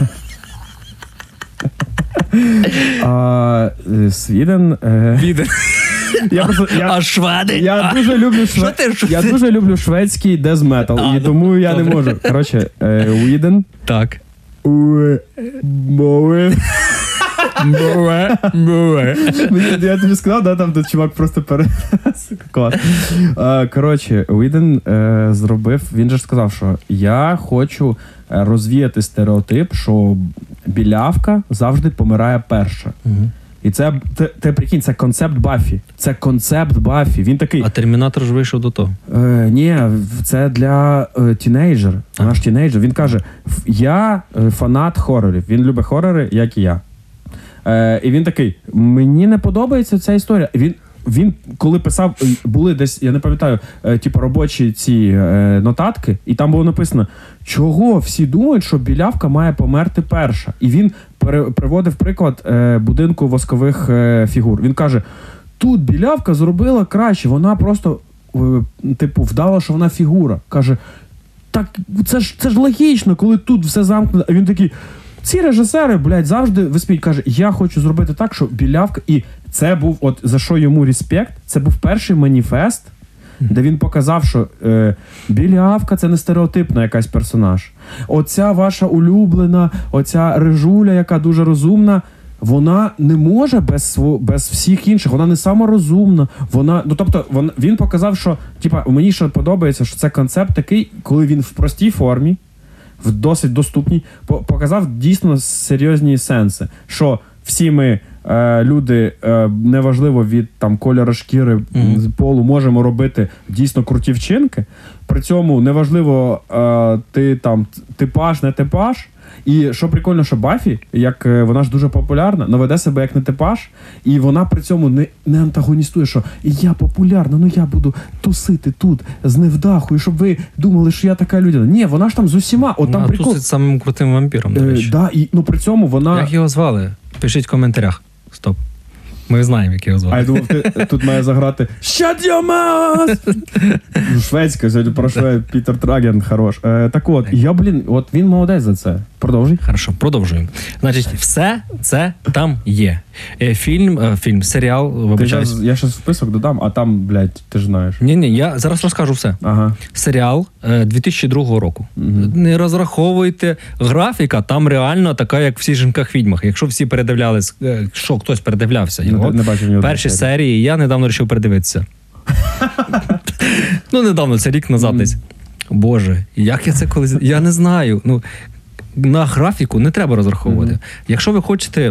А, Свіден... Е... Віден. Я просто, я, а шведи? Я а, дуже люблю швед... ти, я дуже люблю шведський дезметал, і тому я добре. не можу. Коротше, Уіден. Так. Уе. Моwe. Моwe. Моwe. Я тобі сказав, да, там тут чувак просто пере... Клас. Коротше, Уіден е, зробив, він же сказав, що я хочу розвіяти стереотип, що білявка завжди помирає перша. Угу. І це, ти, ти прикинь, це концепт Баффі. Це концепт Баффі. Він такий... А Термінатор ж вийшов до того? Е, ні, це для е, тінейджер. А. Наш тінейджер. Він каже, я е, фанат хорорів. Він любить хорори, як і я. Е, і він такий, мені не подобається ця історія. Він, він коли писав, були десь, я не пам'ятаю, е, типу робочі ці е, нотатки, і там було написано, чого всі думають, що білявка має померти перша. І він пере, приводив приклад е, будинку воскових е, фігур. Він каже, тут білявка зробила краще, вона просто, е, типу, вдала, що вона фігура. Каже, так це ж, це ж логічно, коли тут все замкнено. А він такий, ці режисери, блядь, завжди висміють. Каже, я хочу зробити так, що білявка... І це був, от за що йому респект, це був перший маніфест, де він показав, що е, білявка – це не стереотипна якась персонаж. Оця ваша улюблена, оця режуля, яка дуже розумна, вона не може без, без всіх інших, вона не саморозумна. Вона, ну, тобто, вон, він показав, що, типа, мені що подобається, що це концепт такий, коли він в простій формі, в досить доступній, показав дійсно серйозні сенси, що всі ми е, люди, е, неважливо від там кольору шкіри, mm-hmm. з полу, можемо робити дійсно круті вчинки. При цьому неважливо, е, ти там типаж, не типаж, І що прикольно, що Баффі, як вона ж дуже популярна, але веде себе як не типаж, і вона при цьому не, не антагоністує, що я популярна, ну я буду тусити тут з невдахою, і щоб ви думали, що я така людина. Ні, вона ж там з усіма. От там вона прикол. тусить самим крутим вампіром, до речі. Е, да, і, ну при цьому вона... Як його звали? Пишіть в коментарях. Стоп. Ми знаємо, як його звати. А я думав, ти тут має заграти «Shut your mouth!» Шведська, сьогодні про швед, Пітер Траген, хорош. Е, так от, я, блін, от він молодець за це. Продовжуй. Хорошо, продовжуємо. Значить, все це там є. Фільм, фільм, серіал, вибачаюсь. Ти, я ще список додам, а там, блядь, ти ж знаєш. Ні-ні, я зараз розкажу все. Ага. Серіал дві тисячі другого року. Угу. Не розраховуйте. Графіка там реально така, як в «Всіх жінках-відьмах». Якщо всі передивлялись, що хтось передивлявся його, не, не бачив ні перші серії. серії, я недавно вирішив передивитися. Ну, недавно, це рік назад десь. Боже, як я це колись... Я не знаю. Ну, на графіку не треба розраховувати. Mm-hmm. Якщо ви хочете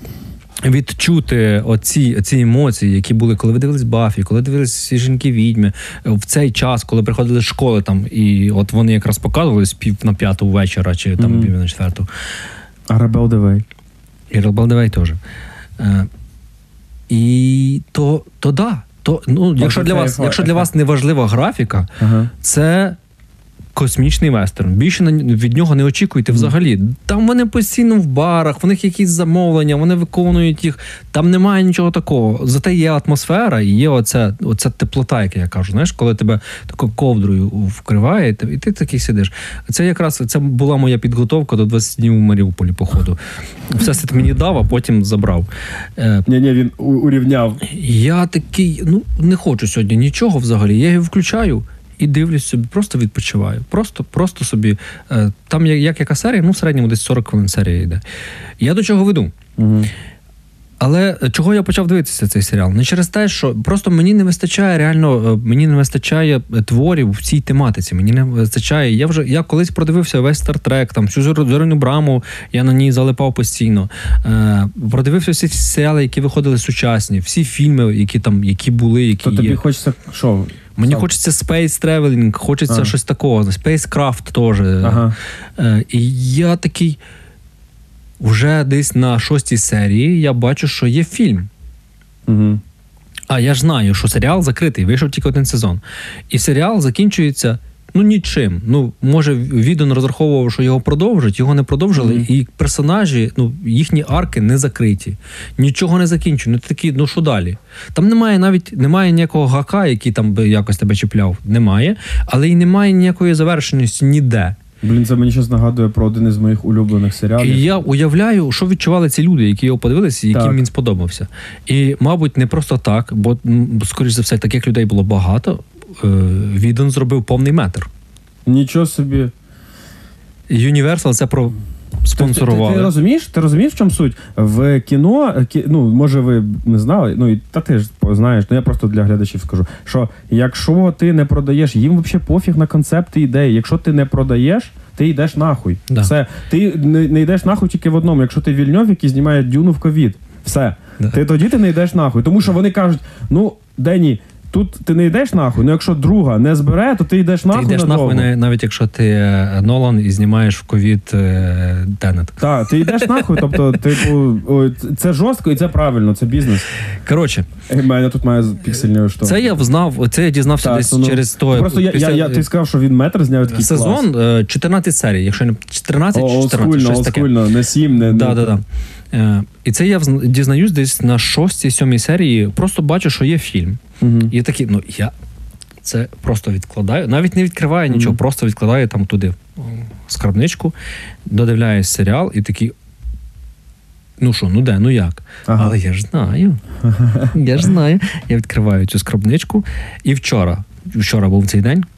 відчути оці, оці емоції, які були, коли ви дивились Баффі, коли дивились «Всі жінки-відьми», в цей час, коли приходили з школи, там, і от вони якраз показувались пів на п'яту вечора, чи там mm-hmm. пів на четверту. Арабел Девей. І Арабел Девей теж. Е, і то, то да. То, ну, якщо для вас, якщо для вас не важлива графіка, ага. це космічний вестерн. Більше від нього не очікуйте взагалі. Там вони постійно в барах, в них якісь замовлення, вони виконують їх. Там немає нічого такого. Зате є атмосфера і є оця, оця теплота, як я кажу. Знаєш, коли тебе такою ковдрою вкриває, і ти такий сидиш. Це якраз це була моя підготовка до двадцять днів у Маріуполі, походу. Все це мені дав, а потім забрав. Ні-ні, він урівняв. Я такий, ну, не хочу сьогодні нічого взагалі. Я його включаю і дивлюсь собі, просто відпочиваю. Просто, просто собі. Там як, як яка серія, ну в середньому десь сорок хвилин серія йде. Я до чого веду? Угу. Але чого я почав дивитися цей серіал? Не через те, що просто мені не вистачає реально, мені не вистачає творів в цій тематиці. Мені не вистачає. Я вже я колись продивився весь Стартрек, там всю зоряну браму, я на ній залипав постійно. Е, продивився всі серіали, які виходили сучасні, всі фільми, які там, які були, які То є. тобі хочеться що? Мені Сам. хочеться Space Traveling, хочеться ага. щось такого, Spacecraft теж. Ага. Е, і я такий, вже десь на шостій серії я бачу, що є фільм. Угу. А я ж знаю, що серіал закритий, вийшов тільки один сезон. І серіал закінчується, ну, нічим. Ну, може, Відон розраховував, що його продовжать, його не продовжили, mm-hmm. і персонажі, ну, їхні арки не закриті. Нічого не закінчено. Ну, такі, ну, що далі? Там немає навіть, немає ніякого гака, який там би якось тебе чіпляв. Немає. Але й немає ніякої завершеності ніде. Блін, це мені щось нагадує про один із моїх улюблених серіалів. І я уявляю, що відчували ці люди, які його подивилися, і яким він сподобався. І, мабуть, не просто так, бо, скоріш за все, таких людей було багато. Відон зробив повний метр. Нічого собі. Universal це про спонсорували. Ти, ти, ти розумієш, ти розумієш, в чому суть? В кіно, кі, ну, може ви не знали, ну, і, та ти ж знаєш, ну я просто для глядачів скажу, що якщо ти не продаєш, їм взагалі пофіг на концепти ідеї. Якщо ти не продаєш, ти йдеш нахуй. Да. Все. Ти не, не йдеш нахуй тільки в одному. Якщо ти Вільньов, який знімає Дюну в ковід. Все. Да. Ти тоді ти не йдеш нахуй. Тому що вони кажуть, ну, Дені, тут ти не йдеш нахуй, ну якщо друга не збере, то ти йдеш нахуй. Ти йдеш надовго. нахуй, навіть якщо ти Нолан і знімаєш в ковід Тенет. Так, ти йдеш нахуй, тобто, типу, це жорстко і це правильно, це бізнес. Коротше. У мене тут має піксельні що. Це я знав, це я дізнався так, десь ну, через то. Просто я, після... я, я, ти сказав, що він метр зняв такий сезон, клас. чотирнадцять серій, якщо не чотирнадцять, О, чотирнадцять, щось таке. Олдскульно, не сім, не... Да, да, да. Е, і це я дізнаюсь десь на шостій, сьомій серії, просто бачу, що є фільм. Угу. І я такий, ну, я це просто відкладаю, навіть не відкриваю нічого, угу. просто відкладаю там туди скарбничку, додивляюсь серіал і такий, ну що, ну де, ну як? Ага. Але я ж знаю, я ж знаю. Я відкриваю цю скарбничку і вчора, вчора був цей день,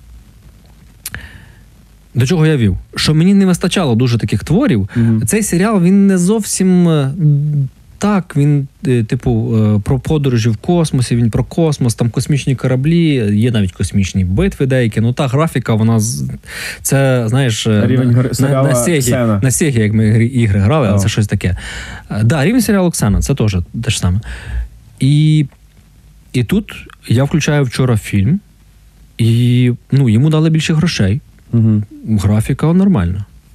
до чого я вів? Що мені не вистачало дуже таких творів. Mm-hmm. Цей серіал, він не зовсім так, він, типу, про подорожі в космосі, він про космос, там космічні кораблі, є навіть космічні битви деякі, ну та графіка, вона, це, знаєш, рівень на, на, на, Сегі, на Сегі, як ми ігри грали, oh. але це щось таке. Так, да, рівень серіалу Ксена, це теж те ж саме. І, і тут я включаю вчора фільм, і, ну, йому дали більше грошей. Угу. Графіка нормальна.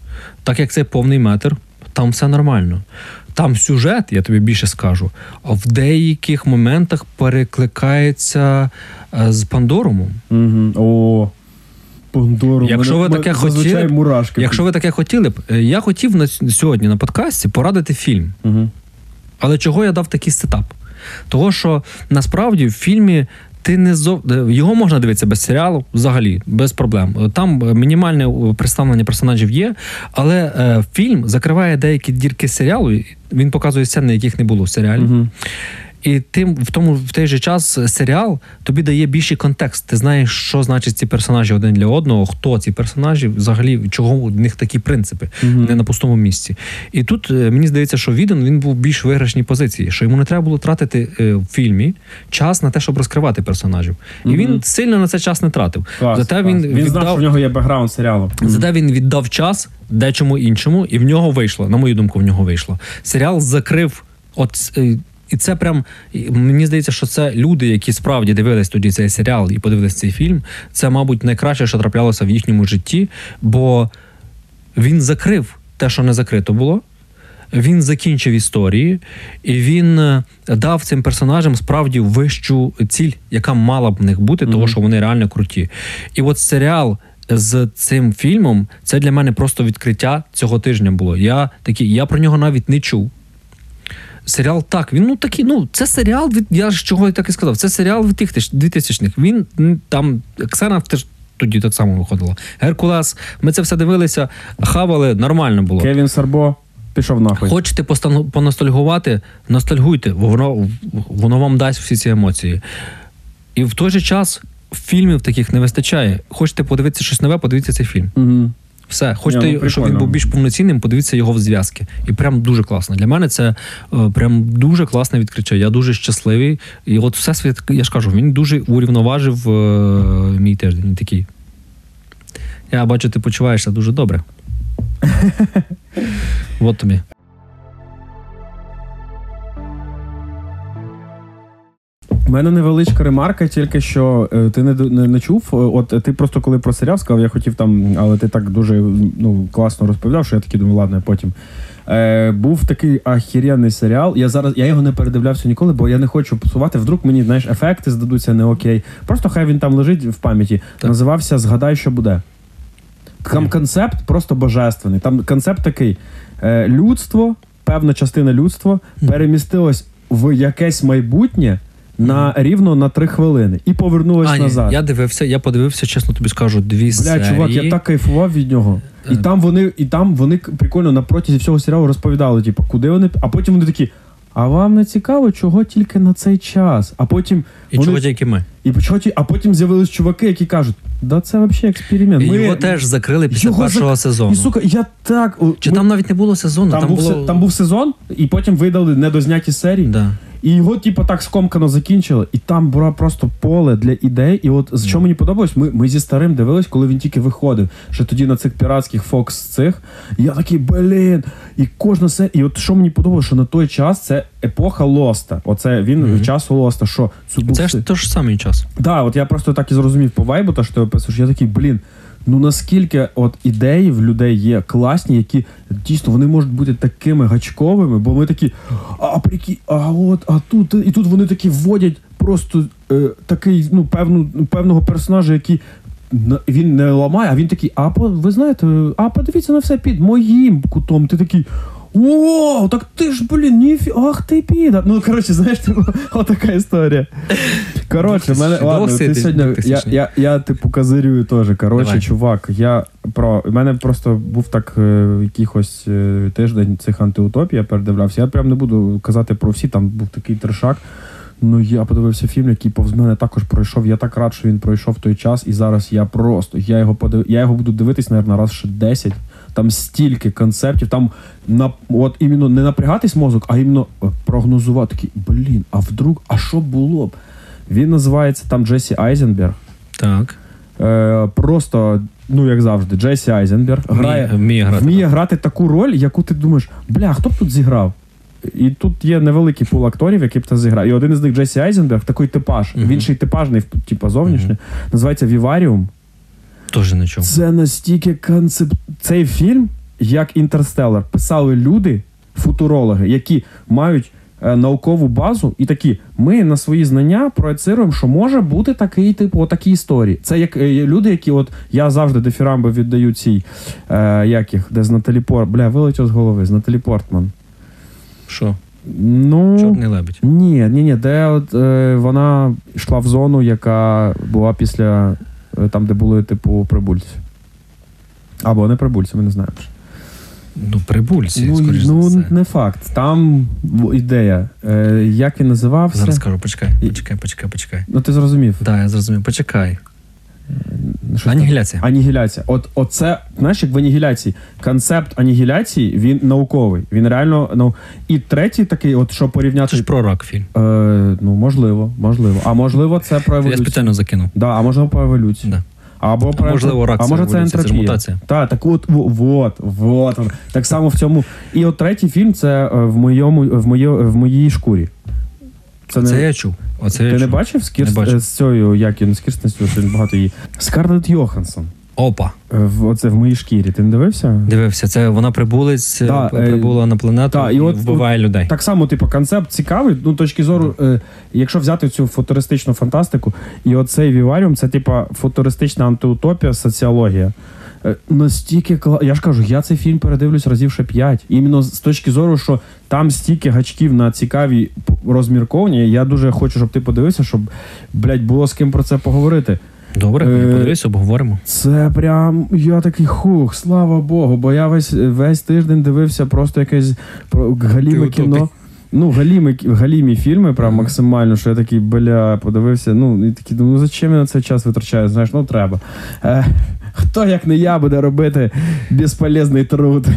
Так як це повний метр, там все нормально. Там сюжет, я тобі більше скажу, в деяких моментах перекликається з Пандорумом. Угу. О, Пандорум. Якщо ви таке хотіли, мурашки. Якщо ви таке хотіли б, я хотів на сьогодні на подкасті порадити фільм. Угу. Але чого я дав такий сетап? Того, що насправді в фільмі ти не зов... його можна дивитися без серіалу, взагалі, без проблем. Там мінімальне представлення персонажів є, але е, фільм закриває деякі дірки серіалу, він показує сцени, яких не було в серіалі. Угу. І ти в тому в той же час серіал тобі дає більший контекст. Ти знаєш, що значить ці персонажі один для одного, хто ці персонажі, взагалі, чого в них такі принципи, mm-hmm. не на пустому місці. І тут мені здається, що Віден, він був в більш виграшній позиції, що йому не треба було тратити в фільмі час на те, щоб розкривати персонажів. І mm-hmm. він сильно на це час не тратив. Клас, Зате клас. Він, він віддав... знав, що в нього є бекграунд серіалу. Mm-hmm. Зате він віддав час дечому іншому, і в нього вийшло, на мою думку, в нього вийшло. Серіал закрив от... І це прям, мені здається, що це люди, які справді дивились тоді цей серіал і подивились цей фільм, це, мабуть, найкраще, що траплялося в їхньому житті, бо він закрив те, що не закрито було, він закінчив історії, і він дав цим персонажам справді вищу ціль, яка мала б в них бути, mm-hmm. того, що вони реально круті. І от серіал з цим фільмом, це для мене просто відкриття цього тижня було. Я, такі, я про нього навіть не чув. Серіал так, він ну такий, ну це серіал від, я ж чого так і сказав, це серіал від тих двохтисячних. Він там, Ксена теж тоді так само виходила. Геркулес, ми це все дивилися, хавали, нормально було. Кевін Сарбо пішов нахуй. Хочете поностальгувати, ностальгуйте, воно, воно вам дасть всі ці емоції. І в той же час фільмів таких не вистачає. Хочете подивитися щось нове, подивіться цей фільм. Угу. Все, хочете, yeah, ну, щоб він був більш повноцінним, подивіться його в зв'язки. І прям дуже класно. Для мене це е, прям дуже класне відкриття. Я дуже щасливий. І от всесвіт, я ж кажу, він дуже урівноважив е, мій тиждень. Такий. Я бачу, ти почуваєшся дуже добре. От тобі. У мене невеличка ремарка, тільки що е, ти не, не, не чув. От ти просто коли про серіал сказав, я хотів там, але ти так дуже ну, класно розповідав, що я такий думаю, ладно, потім. Е, був такий ахіренний серіал. Я зараз я його не передивлявся ніколи, бо я не хочу псувати. Вдруг мені, знаєш, ефекти здадуться не окей. Просто хай він там лежить в пам'яті. Так. Називався «Згадай, що буде». Там концепт просто божественний. Там концепт такий. Е, людство, певна частина людства перемістилось в якесь майбутнє, на рівно на три хвилини. І повернулась а, назад. Я дивився, я подивився, чесно тобі скажу, дві Бля, серії. Бля, чувак, я так кайфував від нього. І там вони, і там вони прикольно на протязі всього серіалу розповідали, типу, куди вони, а потім вони такі, а вам не цікаво, чого тільки на цей час? А потім І вони, чого тільки ми? І чого, а потім з'явились чуваки, які кажуть, да це взагалі експеримент. І ми... Його теж закрили після його першого зак... сезону. І, сука, я так... Чи ми... там навіть не було сезону? Там, там, був, було... там був сезон, і потім видали недозняті серії. Да. І його, типу, так скомкано закінчили. І там було просто поле для ідей. І от, що мені подобалось, ми, ми зі старим дивились, коли він тільки виходив. Що тоді на цих піратських Fox цих. І я такий, блін. І кожна серія. І от що мені подобалось, що на той час це епоха Лоста. Оце він mm-hmm. часу Лоста. Що? Це, це ж той ж самий час. Так, да, от я просто так і зрозумів по вайбу, то, що ти описуєш. Я такий, блін. Ну наскільки от ідеї в людей є класні, які дійсно вони можуть бути такими гачковими, бо ми такі, а прикинь, а от, а тут, і тут вони такі вводять просто е, такий, ну, певну, певного персонажа, який він не ламає, а він такий, а ви знаєте, а подивіться на все під моїм кутом, ти такий, о, так ти ж, блін, ніфі, ах ти піда. Ну, коротше, знаєш, типу, отака історія. Коротше, в мене, ладно, ти сьогодні, я, я, я, типу, козирюю теж. Коротше, Давай. чувак, я про, в мене просто був так е, якийсь е, тиждень цих антиутопій, я передивлявся. Я прям не буду казати про всі, там був такий трешак. Ну, я подивився фільм, який повз мене також пройшов. Я так рад, що він пройшов той час, і зараз я просто, я його подив... я його буду дивитись, мабуть, раз ще десять. Там стільки концептів, там на, от іменно не напрягатись мозок, а іменно прогнозувати. Такий, блін, а вдруг, а що було б? Він називається там Джесі Айзенберг. Так. Е, просто, ну як завжди, Джесі Айзенберг грає, вміє, грати, вміє грати таку роль, яку ти думаєш, бля, хто б тут зіграв? І тут є невеликий пул акторів, які б це зіграв. І один із них, Джесі Айзенберг, такий типаж. Uh-huh. Він ще й типажний, типу, зовнішній. Uh-huh. Називається «Віваріум». Тоже не чув. Це настільки концепт... Цей фільм, як «Інтерстеллар» писали люди, футурологи, які мають е, наукову базу і такі, ми на свої знання проецируємо, що може бути такий, типу, отакі історії. Це як е, люди, які от, я завжди дифірамби віддаю цій, е, як їх, де з Наталі Портман, бля, вилетів з голови, з Наталі Портман. Що? Ну, Чорний лебедь. Ні, ні, ні, де от, е, вона йшла в зону, яка була після, е, там, де були, типу, прибульці. Або не прибульці, ми не знаємо. Ну, прибульці, ну, скоріш ну, за все. не факт. Там ідея. Е, як він називався? Зараз скажу, почекай, почекай, почекай, почекай. Ну, ти зрозумів. Так, да, я зрозумів. Почекай. Що Анігіляція. Там? Анігіляція. От, оце, знаєш, як в анігіляції. Концепт анігіляції, він науковий. Він реально, ну, і третій такий, от, що порівняти... Це ж про рак фільм. Е, ну, можливо, можливо. А можливо, це про еволюцію. Я спеціально закинув. Да, а можливо, про еволюцію. Да. Або а можливо, рак а може це ентропія. Це ж мутація. Так, так от, вот, вот. Так само в цьому. І от третій фільм, це в моєму, в моє, в моїй шкурі. Це, це не... я чув. Оце Ти я не чув. бачив з, Кірст... не бачив. з цією, як він, з Кірстен Стюарт, багато її. Скарлетт Йоханссон. Опа. В, оце в моїй шкірі. Ти не дивився? Дивився. Це вона прибулець, да, прибула е... на планету та, і, і от, вбиває от, людей. Так само, типу, концепт цікавий, ну, точки зору, е, якщо взяти цю футуристичну фантастику, і оцей Віваріум, це, типу, футуристична антиутопія, соціологія. Е, настільки, я ж кажу, я цей фільм передивлюсь разів ще п'ять. Іменно з точки зору, що там стільки гачків на цікаві розмірковання, я дуже хочу, щоб ти подивився, щоб, блядь, було з ким про це поговорити. Добре, е, подивись, обговоримо. Це прям, я такий, хух, слава Богу, бо я весь, весь тиждень дивився просто якесь галіме кіно. Ну, галімі, галімі фільми, прям mm-hmm. максимально, що я такий, бля, подивився, ну, і такий, ну, зачем я на цей час витрачаю, знаєш, ну, треба. Е, хто, як не я, буде робити безполезний труд?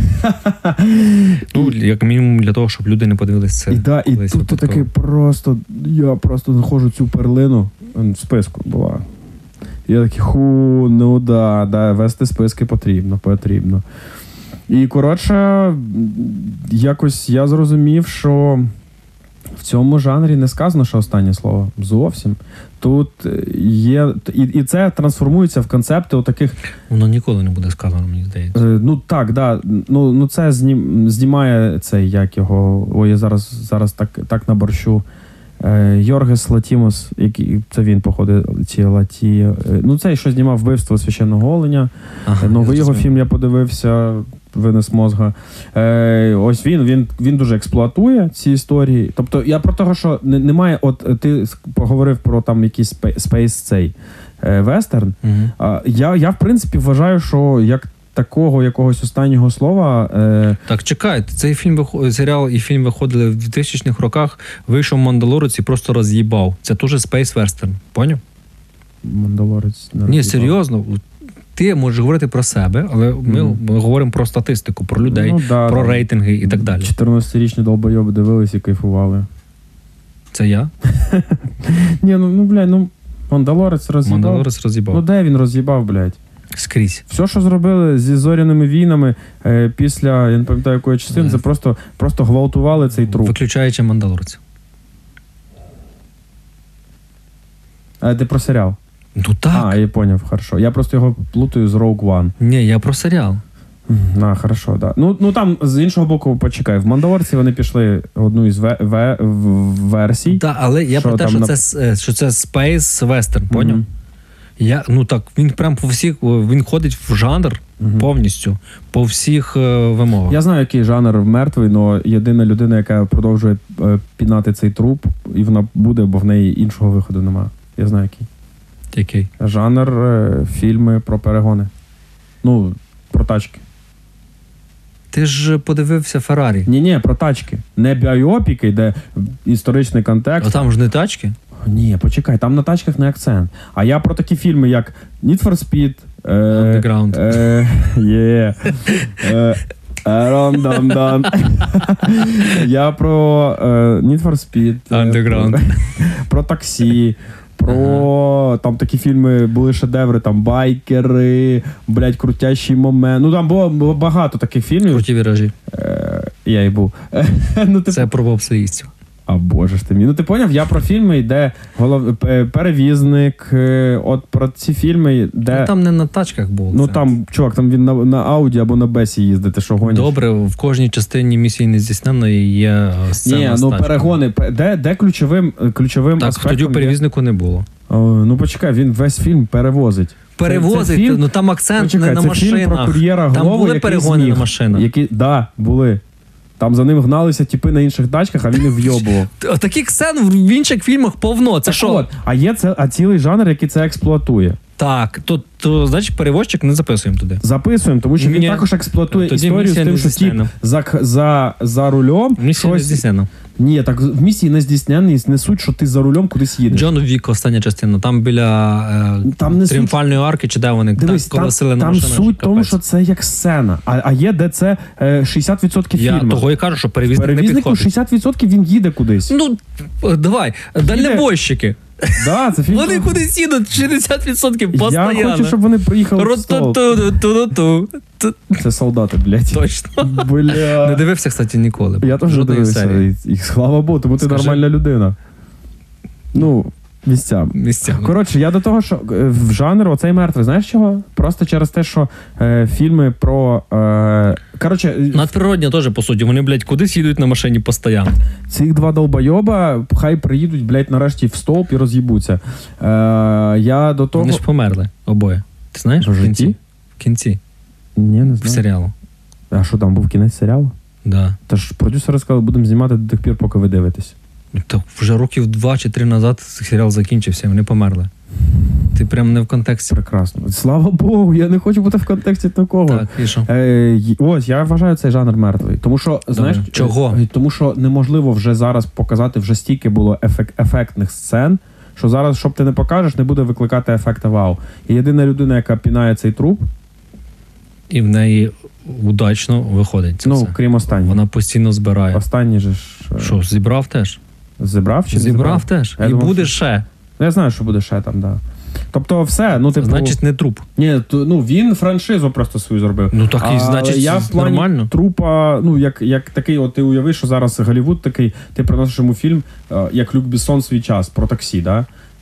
Ну, як мінімум для того, щоб люди не подивилися це. І, да, і тут ти такий просто, я просто знаходжу цю перлину, в списку була. Я такий, ху, ну да, да, вести списки потрібно, потрібно. І, коротше, якось я зрозумів, що в цьому жанрі не сказано, що останнє слово. Зовсім. Тут є... І, і це трансформується в концепти отаких... Воно ніколи не буде сказано, мені здається. Е, ну, так, да. Ну, ну це знім, знімає цей, як його... Ой, я зараз, зараз так, так наборщу. Е, Йоргес Латімос, який, це він, походу, ці Латі... Е, ну, цей, що знімав «Вбивство священного оленя». Ага, новий його фільм я подивився... винес мозга. Е, ось він, він, він дуже експлуатує ці історії. Тобто я про того, що не, немає, от ти поговорив про там якийсь спейс цей е, вестерн. Угу. Е, я, я, в принципі, вважаю, що як такого якогось останнього слова... Е... Так, чекайте, цей фільм, виход... серіал і фільм виходили в двохтисячних роках, вийшов «Мандалорець» і просто роз'їбав. Це теж спейс вестерн, поняв? «Мандалорець» не роз'їбав. Ні, серйозно. Ти можеш говорити про себе, але ми, mm. ми говоримо про статистику, про людей, ну, да, про рейтинги і так далі. чотирнадцятирічні долбойоби дивились і кайфували. Це я? Ні, ну, ну, блядь, ну, Мандалорець роз'їбав. Мандалорець роз'їбав. Ну, де він роз'їбав, блядь? Скрізь. Все, що зробили зі зоряними війнами е, після, я не пам'ятаю, якої частини, це просто, просто гвалтували цей труп. Виключаючи Мандалорець. А ти про серіал? Ну так. А, я поняв, хорошо. Я просто його плутаю з Rogue One. Ні, я про серіал. А, хорошо, да. Ну, ну там, з іншого боку, почекай, в «Мандалорці» вони пішли одну із ве- ве- версій. Так, але я про те, що, на... це, що це Space Western, mm-hmm. поняв? Я, ну так, він прям по всіх, він ходить в жанр mm-hmm. повністю, по всіх е, вимогах. Я знаю, який жанр мертвий, але єдина людина, яка продовжує е, пінати цей труп, і вона буде, бо в неї іншого виходу немає. Я знаю, який. Який? Жанр е, фільми про перегони. Ну, про тачки. Ти ж подивився «Феррарі». Ні-ні, про тачки. Не біопіки, де історичний контекст. А там ж не тачки? Ні, почекай, там на тачках не акцент. А я про такі фільми, як Need for Speed. Е, Underground. Е, є. Е, Рон-дон-дон. Я про е, Need for Speed. Underground. Про таксі. Про ага. там такі фільми були шедеври, там байкери, блядь, крутящий момент. Ну там було, було багато таких фільмів. Круті віражі. Е, я і був. ну, типу... Це про бобслеїстів. А боже ж ти мій. Ну ти поняв, я про фільми, де голов... перевізник, от про ці фільми, де... Ну, там не на тачках було. Ну це. там, чувак, там він на, на Ауді або на Бесі їздить, ти що гониш? Добре, в кожній частині місії нездійсненної є сцена. Ні, з ну тачками. перегони, де, де ключовим, ключовим Так, аспектом тоді в перевізнику не було. О, ну почекай, він весь фільм перевозить. Перевозить, Це фільм- ну там акцент Почекай, не на це машинах. фільм про кур'єра Там Глови, були який перегони зміг. на машинах. Які, да, були. Там за ним гналися типи на інших тачках, а він їх вйобував. Т- Таких сцен в інших фільмах повно. Це Так що? от, а є це, а цілий жанр, який це експлуатує. Так, то, то значить перевозчик не записуємо туди. Записуємо, тому що він Ні. також експлуатує Тоді історію з місія тим, не що тип здійснена. за, за, за рулем Місія не щось... здійснена. Ні, так в місії не здійсненні несуть, що ти за рулем кудись їдеш. Джон Вік, остання частина, там біля е, Там не суть- Тріумфальної арки, чи де вони Дивись, так там, колесили на там машинах. суть в тому, капець. що це як сцена, а, а є де це е, шістдесят відсотків Я фільму. того і кажу, що перевізник не Перевізнику підходить. шістдесят відсотків він їде кудись. Ну, е, давай, дальнобойщики. Да, це фільм. Вони про- кудись їдуть шістдесят відсотків Я постійно. хочу, щоб вони приїхали в стол. Ру-ту-ту-ту-ту-ту. Це солдати, блядь. Точно. Не Бля. дивився, кстати, ніколи. Я теж Жодної дивився. серії. І, і слава Богу, тому ти Скажи. нормальна людина. Ну, місцями. Місцями. Коротше, я до того, що е, в жанр оцей мертвий, знаєш чого? Просто через те, що е, фільми про. Е, коротше, Надприродні теж, по суті, вони, блядь, кудись їдуть на машині постійно. цих два долбойоба хай приїдуть, блядь, нарешті в стовп і роз'їбуться. Е, я до того. Вони ж померли обоє. Ти знаєш? В В житті? кінці. В кінці. Ні, не В знаю. серіалу. А що там, був кінець серіалу? Да. Та ж продюсери сказали, будемо знімати до тих пір, поки ви дивитесь. Так вже років два чи три назад серіал закінчився, і вони померли. Ти прям не в контексті. Прекрасно. Слава Богу, я не хочу бути в контексті такого. Так, і що? Е, й- ось, я вважаю цей жанр мертвий. Тому що, знаєш, Чого? е, тому що неможливо вже зараз показати, вже стільки було ефек- ефектних сцен, що зараз, щоб ти не покажеш, не буде викликати ефекта вау. І єдина людина, яка пінає цей труп, І в неї удачно виходить це ну, все. крім останнього. Вона постійно збирає. Останній же ж е, Що, зібрав теж? зібрав чи не Зібрав теж. Я І думав, буде що- ще. Ну, я знаю, що буде ще там, да. Тобто все, ну, типу... Значить, не труп. Ні, то, ну, він франшизу просто свою зробив. Ну так і А значить, я в плані нормально. трупа, ну як, як такий, от ти уяви, що зараз Голлівуд такий, ти приносиш йому фільм, е, як Люк Бессон свій час, про таксі, да?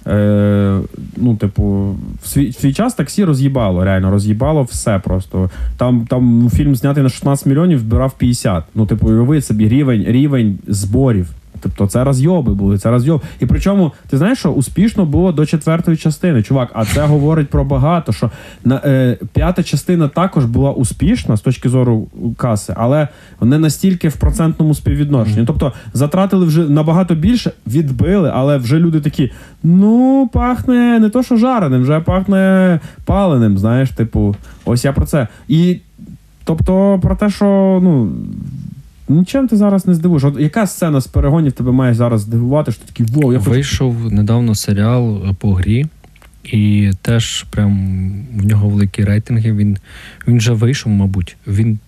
Е, ну, типу, в свій, в свій час таксі роз'їбало, реально, роз'їбало все просто. Там, там фільм знятий на шістнадцять мільйонів, збирав п'ятдесят. Ну, типу, уяви собі рівень, рівень зборів. Тобто це розйоби були, це розйоб. І причому, ти знаєш, що успішно було до четвертої частини, чувак, а це говорить про багато, що на, е, п'ята частина також була успішна з точки зору каси, але не настільки в процентному співвідношенні. Mm. Тобто затратили вже набагато більше, відбили, але вже люди такі, ну, пахне не то, що жареним, вже пахне паленим, знаєш, типу, ось я про це. І, тобто, про те, що, ну, нічим ти зараз не здивуєш. От яка сцена з перегонів тебе має зараз здивувати, що ти такий, воу, я хочу... Вийшов недавно серіал по грі, і теж прям в нього великі рейтинги. Він, він вже вийшов, мабуть. Він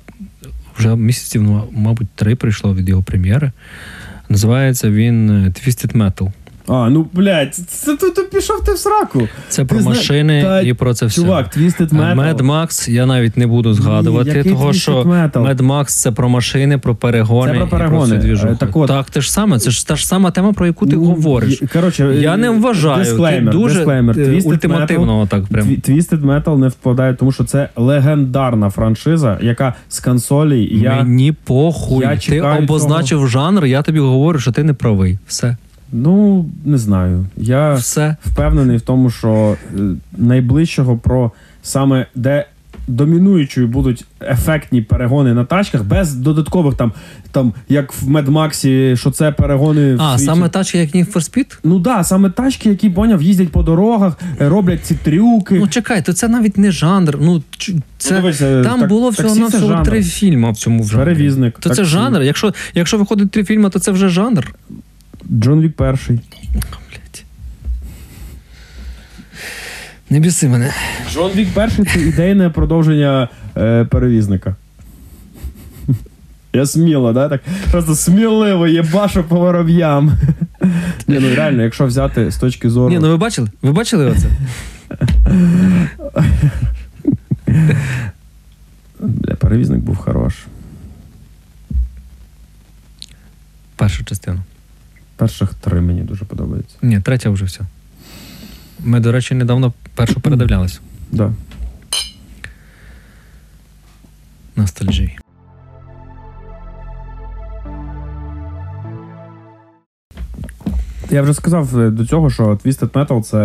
вже місяців, ну, мабуть, три прийшло від його прем'єри. Називається він Twisted Metal. А, ну, блядь, це ти, ти пішов ти в сраку. Це про Ти зна- машини Та, і про це все. Чувак, Twisted Metal. Mad Max я навіть не буду згадувати, Ні, який того Twisted що Metal? Mad Max це про машини, про перегони, Це про і про перегони. цю двіжуху. Е, так от. Так, те ж саме, це ж та ж сама тема, про яку ти Ну, говориш. є- Коротше, Я не вважаю, дисклеймер, ти дуже дисклеймер. е, Twisted ультимативного так прям. Тві- Twisted Metal не впадає, тому що це легендарна франшиза, яка з консолі я... Мені похуй. я Ти чекаю обозначив жанр, я тобі говорю, що ти не правий. Все. Ну, не знаю. Я Все. впевнений в тому, що е, найближчого про саме де домінуючою будуть ефектні перегони на тачках, без додаткових там, там як в Mad Max, що це перегони в А, світі. саме тачки, як Need for Speed? Ну так, да, саме тачки, які, поняв, їздять по дорогах, е, роблять ці трюки. Ну чекай, то це навіть не жанр. Ну, ч- це, Ну, дивись, е, там так- було всього таксі на це всього жанр. три фільми в цьому жанрі. Перевізник, То це таксі. жанр. Якщо, якщо виходить три фільми, то це вже жанр. Джон Вік перший. Блять. Не біси мене. Джон Вік перший це ідейне продовження е, перевізника. Я сміло, да? Так просто сміливо єбашу по вороб'ям. Ні, ну реально, якщо взяти з точки зору. Ні, ну ви бачили? Ви бачили оце? Бля, перевізник був хорош. Першу частину. Перших три мені дуже подобаються. Ні, третя вже все. Ми, до речі, недавно першу передивлялися. Да. Ностальжі. Я вже сказав до цього, що Twisted Metal це,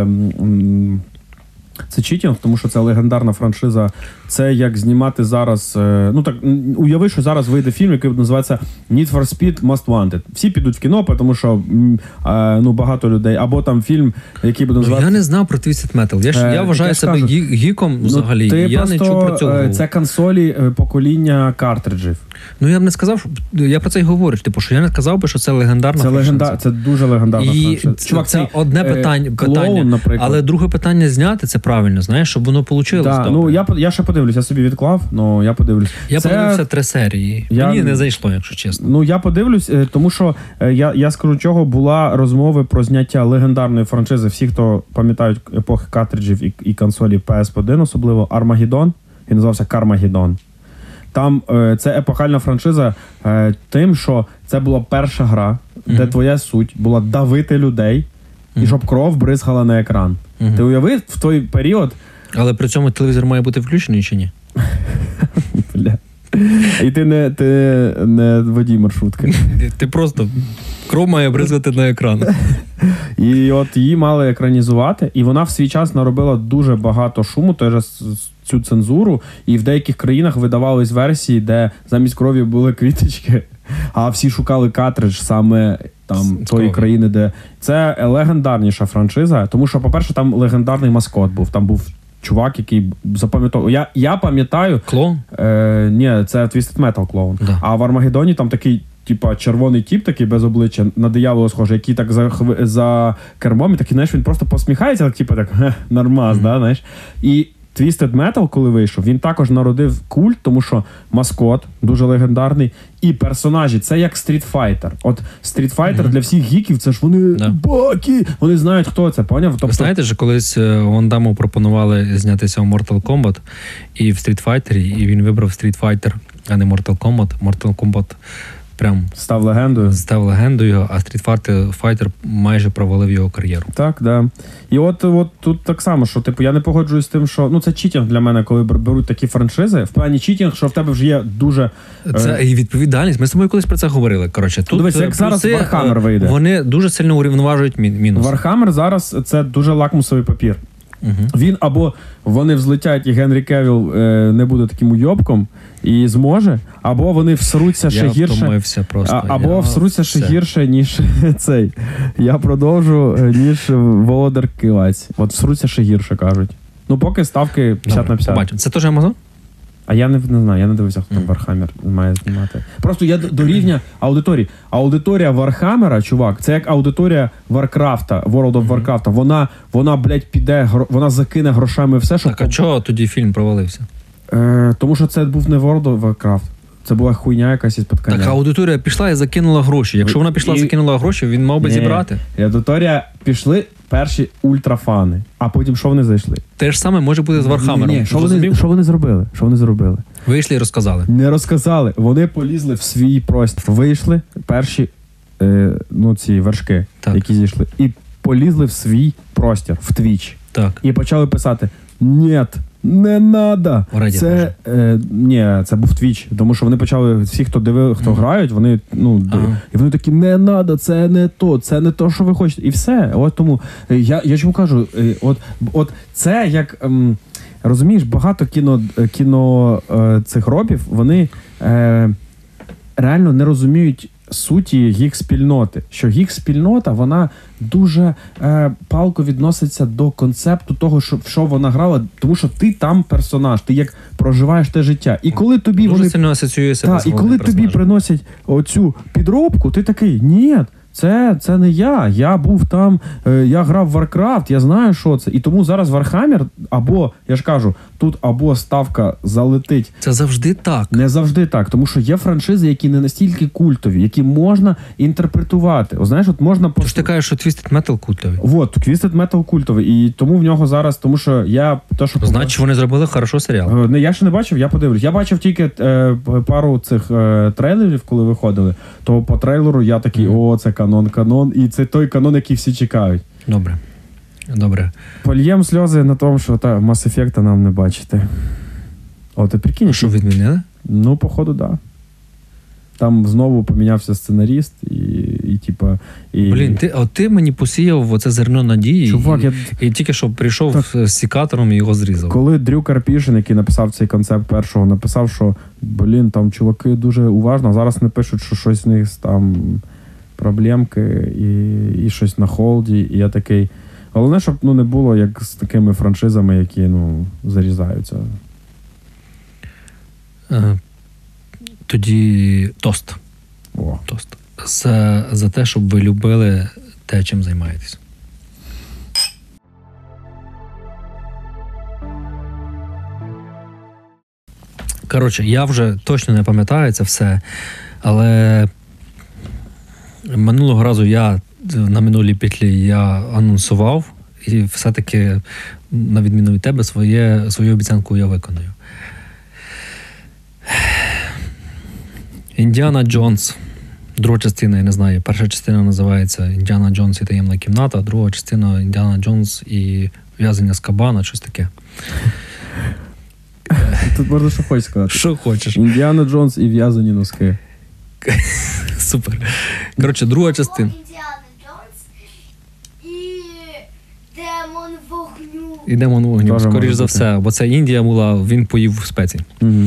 це читінг, тому що це легендарна франшиза. Це як знімати зараз... Ну так, уяви, що зараз вийде фільм, який називається Need for Speed Most Wanted. Всі підуть в кіно, тому що ну, багато людей. Або там фільм, який буде називатися... Я не знав про Twisted Metal. Я, ж, я вважаю я себе кажу, гіком взагалі. Ну, я не чув про цього. Це консолі покоління картриджів. Ну, я б не сказав, я про це й говорю, типу, що я не сказав би, що це легендарна це франшиза. Легенда... Це дуже легендарна і франшиза. Це, Чувак, це цей, одне питання, клоун, питання. Наприклад. Але друге питання зняти, це правильно, знаєш, щоб воно вийшло. Да, ну, я, я ще подивлюсь, я собі відклав, але я подивлюсь. Я це... подивився три серії. Я... Мені не зайшло, якщо чесно. Ну, я подивлюсь, тому що я, я скажу, чого була розмови про зняття легендарної франшизи. Всі, хто пам'ятають епохи картриджів і, і консолі пі ес один, особливо Армагеддон, він називався Кармагеддон. Там е, це епохальна франшиза е, тим, що це була перша гра, mm-hmm. де твоя суть була давити людей, mm-hmm. і щоб кров бризгала на екран. Mm-hmm. Ти уявив в той період... Але при цьому телевізор має бути включений чи ні? Бля. І ти не, ти не водій маршрутки. Ти просто... Кров має бризгати на екран. І от її мали екранізувати, і вона в свій час наробила дуже багато шуму, той же цю цензуру, і в деяких країнах видавались версії, де замість крові були квіточки, а всі шукали картридж саме там тої країни, де... Це легендарніша франшиза, тому що, по-перше, там легендарний маскот був, там був чувак, який запам'ятав. Я, я пам'ятаю... Клоун? Е, ні, це Twisted Metal клоун. Да. А в Армагеддоні там такий типа червоний тіп такий без обличчя, на диявола схожий, який так за, за кермом, і такий, знаєш, він просто посміхається, так, типа так, нормас, mm-hmm. да, знаєш. І Twisted Metal, коли вийшов, він також народив культ, тому що маскот дуже легендарний, і персонажі, це як Street Fighter. От Street Fighter mm-hmm. для всіх гіків, це ж вони yeah. баки, вони знають, хто це, поняв? Тобто... Ви знаєте, що колись Ван Дамму пропонували знятися у Mortal Kombat і в Street Fighter, і він вибрав Street Fighter, а не Mortal Kombat. Mortal Kombat прям став легендою. Став легендою, а Street Fighter майже провалив його кар'єру. Так, да. І от, от тут так само, що типу я не погоджуюсь з тим, що ну це читінг для мене, коли беруть такі франшизи. В плані читінг, що в тебе вже є дуже це е... і відповідальність. Ми з тобою колись про це говорили. Коротше, тут дивись, як зараз Warhammer вийде. Вони дуже сильно урівноважують мінуси. Warhammer зараз це дуже лакмусовий папір. Угу. Він або вони взлетять, і Генрі Кевіл е, не буде таким уйобком і зможе, або вони всруться ще я гірше, просто. А, або я... всруться ще Все. гірше, ніж цей. Я продовжу, ніж Володар Кивець. От всруться ще гірше, кажуть. Ну, поки ставки п'ятдесят Добре, на п'ятдесят. Побачимо. Це теж Amazon? А я не, не знаю, я не дивився, хто там mm. Warhammer має знімати. Просто я до, до рівня аудиторії. Аудиторія Warhammer, чувак, це як аудиторія Warcraft, World of Warcraft. Mm. Вона, вона, блядь, піде, вона закине грошами все, що... Так, а чого тоді фільм провалився? Е, тому що це був не World of Warcraft. Це була хуйня якась із подкання. Так, аудиторія пішла і закинула гроші. Якщо вона пішла і закинула гроші, він мав би Ні. зібрати. І аудиторія пішли перші ультрафани, а потім що вони зайшли? Те ж саме може бути з Вархаммером. Ні, ні. Що, вони, що вони зробили? Що вони зробили? Вийшли і розказали. Не розказали. Вони полізли в свій простір. Вийшли перші е, ну, ці вершки, так. які зійшли. І полізли в свій простір, в Twitch. Так. І почали писати: «Нет, не надо». Це, е, ні, це був Twitch, тому що вони почали, всі, хто дивив, хто mm. грають, вони, ну, ага. і вони такі: «Не надо, це не то, це не то, що ви хочете». І все. От тому, я, я чому кажу, от, от це як, ем, розумієш, багато кіно, кіно е, цих робів, вони е, реально не розуміють суті гік-спільноти. Що гік-спільнота, вона дуже е, палко відноситься до концепту того, що, що вона грала, тому що ти там персонаж, ти як проживаєш те життя. І коли тобі дуже вони... сильно асоціює себе. Та, і коли тобі приносять оцю підробку, ти такий: «Ні, це, це не я, я був там, е, я грав в Warcraft, я знаю, що це». І тому зараз Warhammer, або, я ж кажу, тут або ставка залетить. Це завжди так. Не завжди так, тому що є франшизи, які не настільки культові, які можна інтерпретувати. О, знаєш, от можна... Тож ти кажеш, що Twisted Metal культовий. Вот, Twisted Metal культовий, і тому в нього зараз, тому що я... То, що Значить, вони зробили хорошо серіал. Не, я ще не бачив, я подивлюсь. Я бачив тільки е, пару цих е, трейлерів, коли виходили, то по трейлеру я такий, о, це канон, канон, і це той канон, який всі чекають. Добре. Добре. Польєм сльози на тому, що та Mass Effect нам не бачити. О, ти прикинь? Що відмінили? Ну, походу, так. Да. Там знову помінявся сценаріст і, і типа... І... Блін, ти, от ти мені посіяв оце зерно надії. Чувак, і, я... і тільки що прийшов так. з сікатором і його зрізав. Коли Дрю Карпішин, який написав цей концепт першого, написав, що, блін, там чуваки дуже уважно, а зараз не пишуть, що щось в них там проблемки і, і щось на холді, і я такий... Головне, щоб ну, не було як з такими франшизами, які ну, зарізаються. Е, тоді тост. О. Тост. За, за те, щоб ви любили те, чим займаєтесь. Коротше, я вже точно не пам'ятаю це все, але минулого разу я на минулій петлі я анонсував, і все-таки, на відміну від тебе, своє, свою обіцянку я виконую. Індіана Джонс. Друга частина, я не знаю, перша частина називається «Індіана Джонс і таємна кімната», друга частина «Індіана Джонс і в'язання з кабана», щось таке. Тут можна що хочеш сказати. Що хочеш. «Індіана Джонс і в'язані носки». Супер. Коротше, друга частина. «Індіана Джонс» і «Демон вогню». І «Демон вогню», Тоже скоріш може за бути. все, бо це Індія була, він поїв спецій. Угу.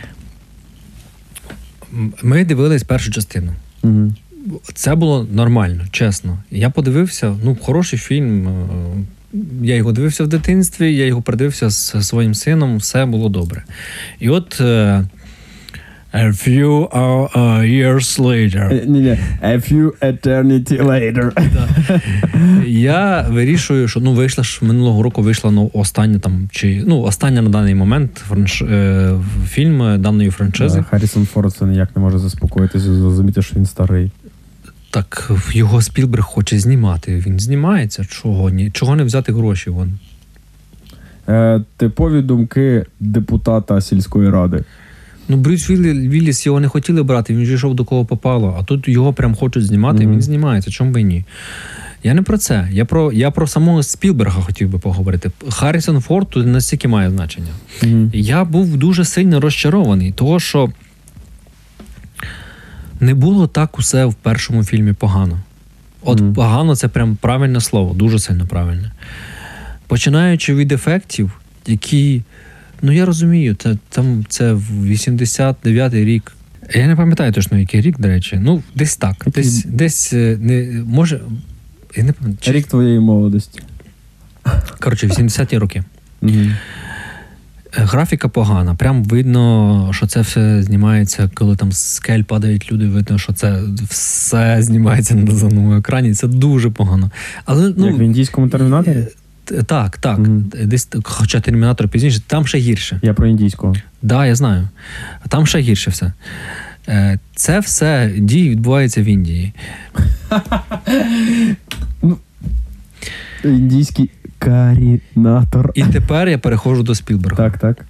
Ми дивились першу частину. Угу. Це було нормально, чесно. Я подивився, ну, хороший фільм. Я його дивився в дитинстві, я його передивився з своїм сином, все було добре. І от uh, a few uh, years later. Ні-ні, a few eternity later. Я вирішую, що ну вийшла ж минулого року вийшла ну, остання там чи ну остання на даний момент франш... е, фільм даної франшизи. Харрісон Форд це ніяк не може заспокоїтися, зрозуміти, що він старий. Так його Спілберг хоче знімати. Він знімається. Чого ні? Чого не взяти гроші? Вон. Е, типові думки депутата сільської ради. Ну, Брюс Вілліс його не хотіли брати, він ж йшов до кого попало, а тут його прям хочуть знімати, mm-hmm. він знімається, чому би і ні. Я не про це, я про, я про самого Спілберга хотів би поговорити. Харрісон Форд тут настільки має значення. Mm-hmm. Я був дуже сильно розчарований, того, що не було так усе в першому фільмі погано. От mm-hmm. погано – це прям правильне слово, дуже сильно правильне. Починаючи від ефектів, які... Ну, я розумію, це, там, це вісімдесят дев'ятий рік. Я не пам'ятаю точно, який рік, до речі. Ну, десь так. Десь, десь не, може... Я не пам'ятаю. Чи... Рік твоєї молодості. Коротше, вісімдесяті роки. Угу. Графіка погана. Прям видно, що це все знімається, коли там з скель падають люди, видно, що це все знімається на зановому екрані. Це дуже погано. Але, ну, як в індійському термінаторі? Так, так. Mm-hmm. Десь, хоча Термінатор пізніше, там ще гірше. Я про індійського. Так, да, я знаю. Там ще гірше все. Це все дії відбувається в Індії. Ну, індійський карінатор. І тепер я переходжу до Спілберга. Так, так.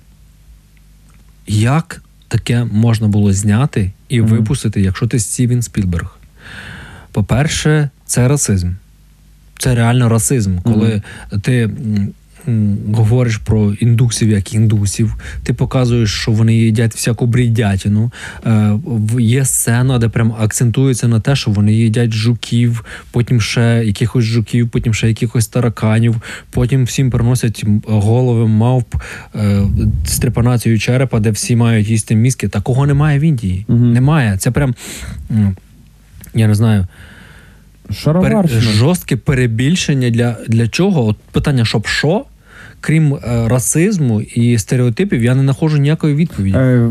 Як таке можна було зняти і mm-hmm. випустити, якщо ти Стівен Спілберг? По-перше, це расизм. Це реально расизм, коли mm-hmm. ти м, м, говориш про індусів як індусів, ти показуєш, що вони їдять всяку брідятину. Е, є сцена, де прям акцентується на те, що вони їдять жуків, потім ще якихось жуків, потім ще якихось тараканів, потім всім приносять голови мавп е, з трепанацією черепа, де всі мають їсти мізки. Такого немає в Індії. Mm-hmm. Немає. Це прям, я не знаю, Пер, жорстке перебільшення для, для чого? От питання, щоб що? Крім е, расизму і стереотипів, я не знаходжу ніякої відповіді. Е,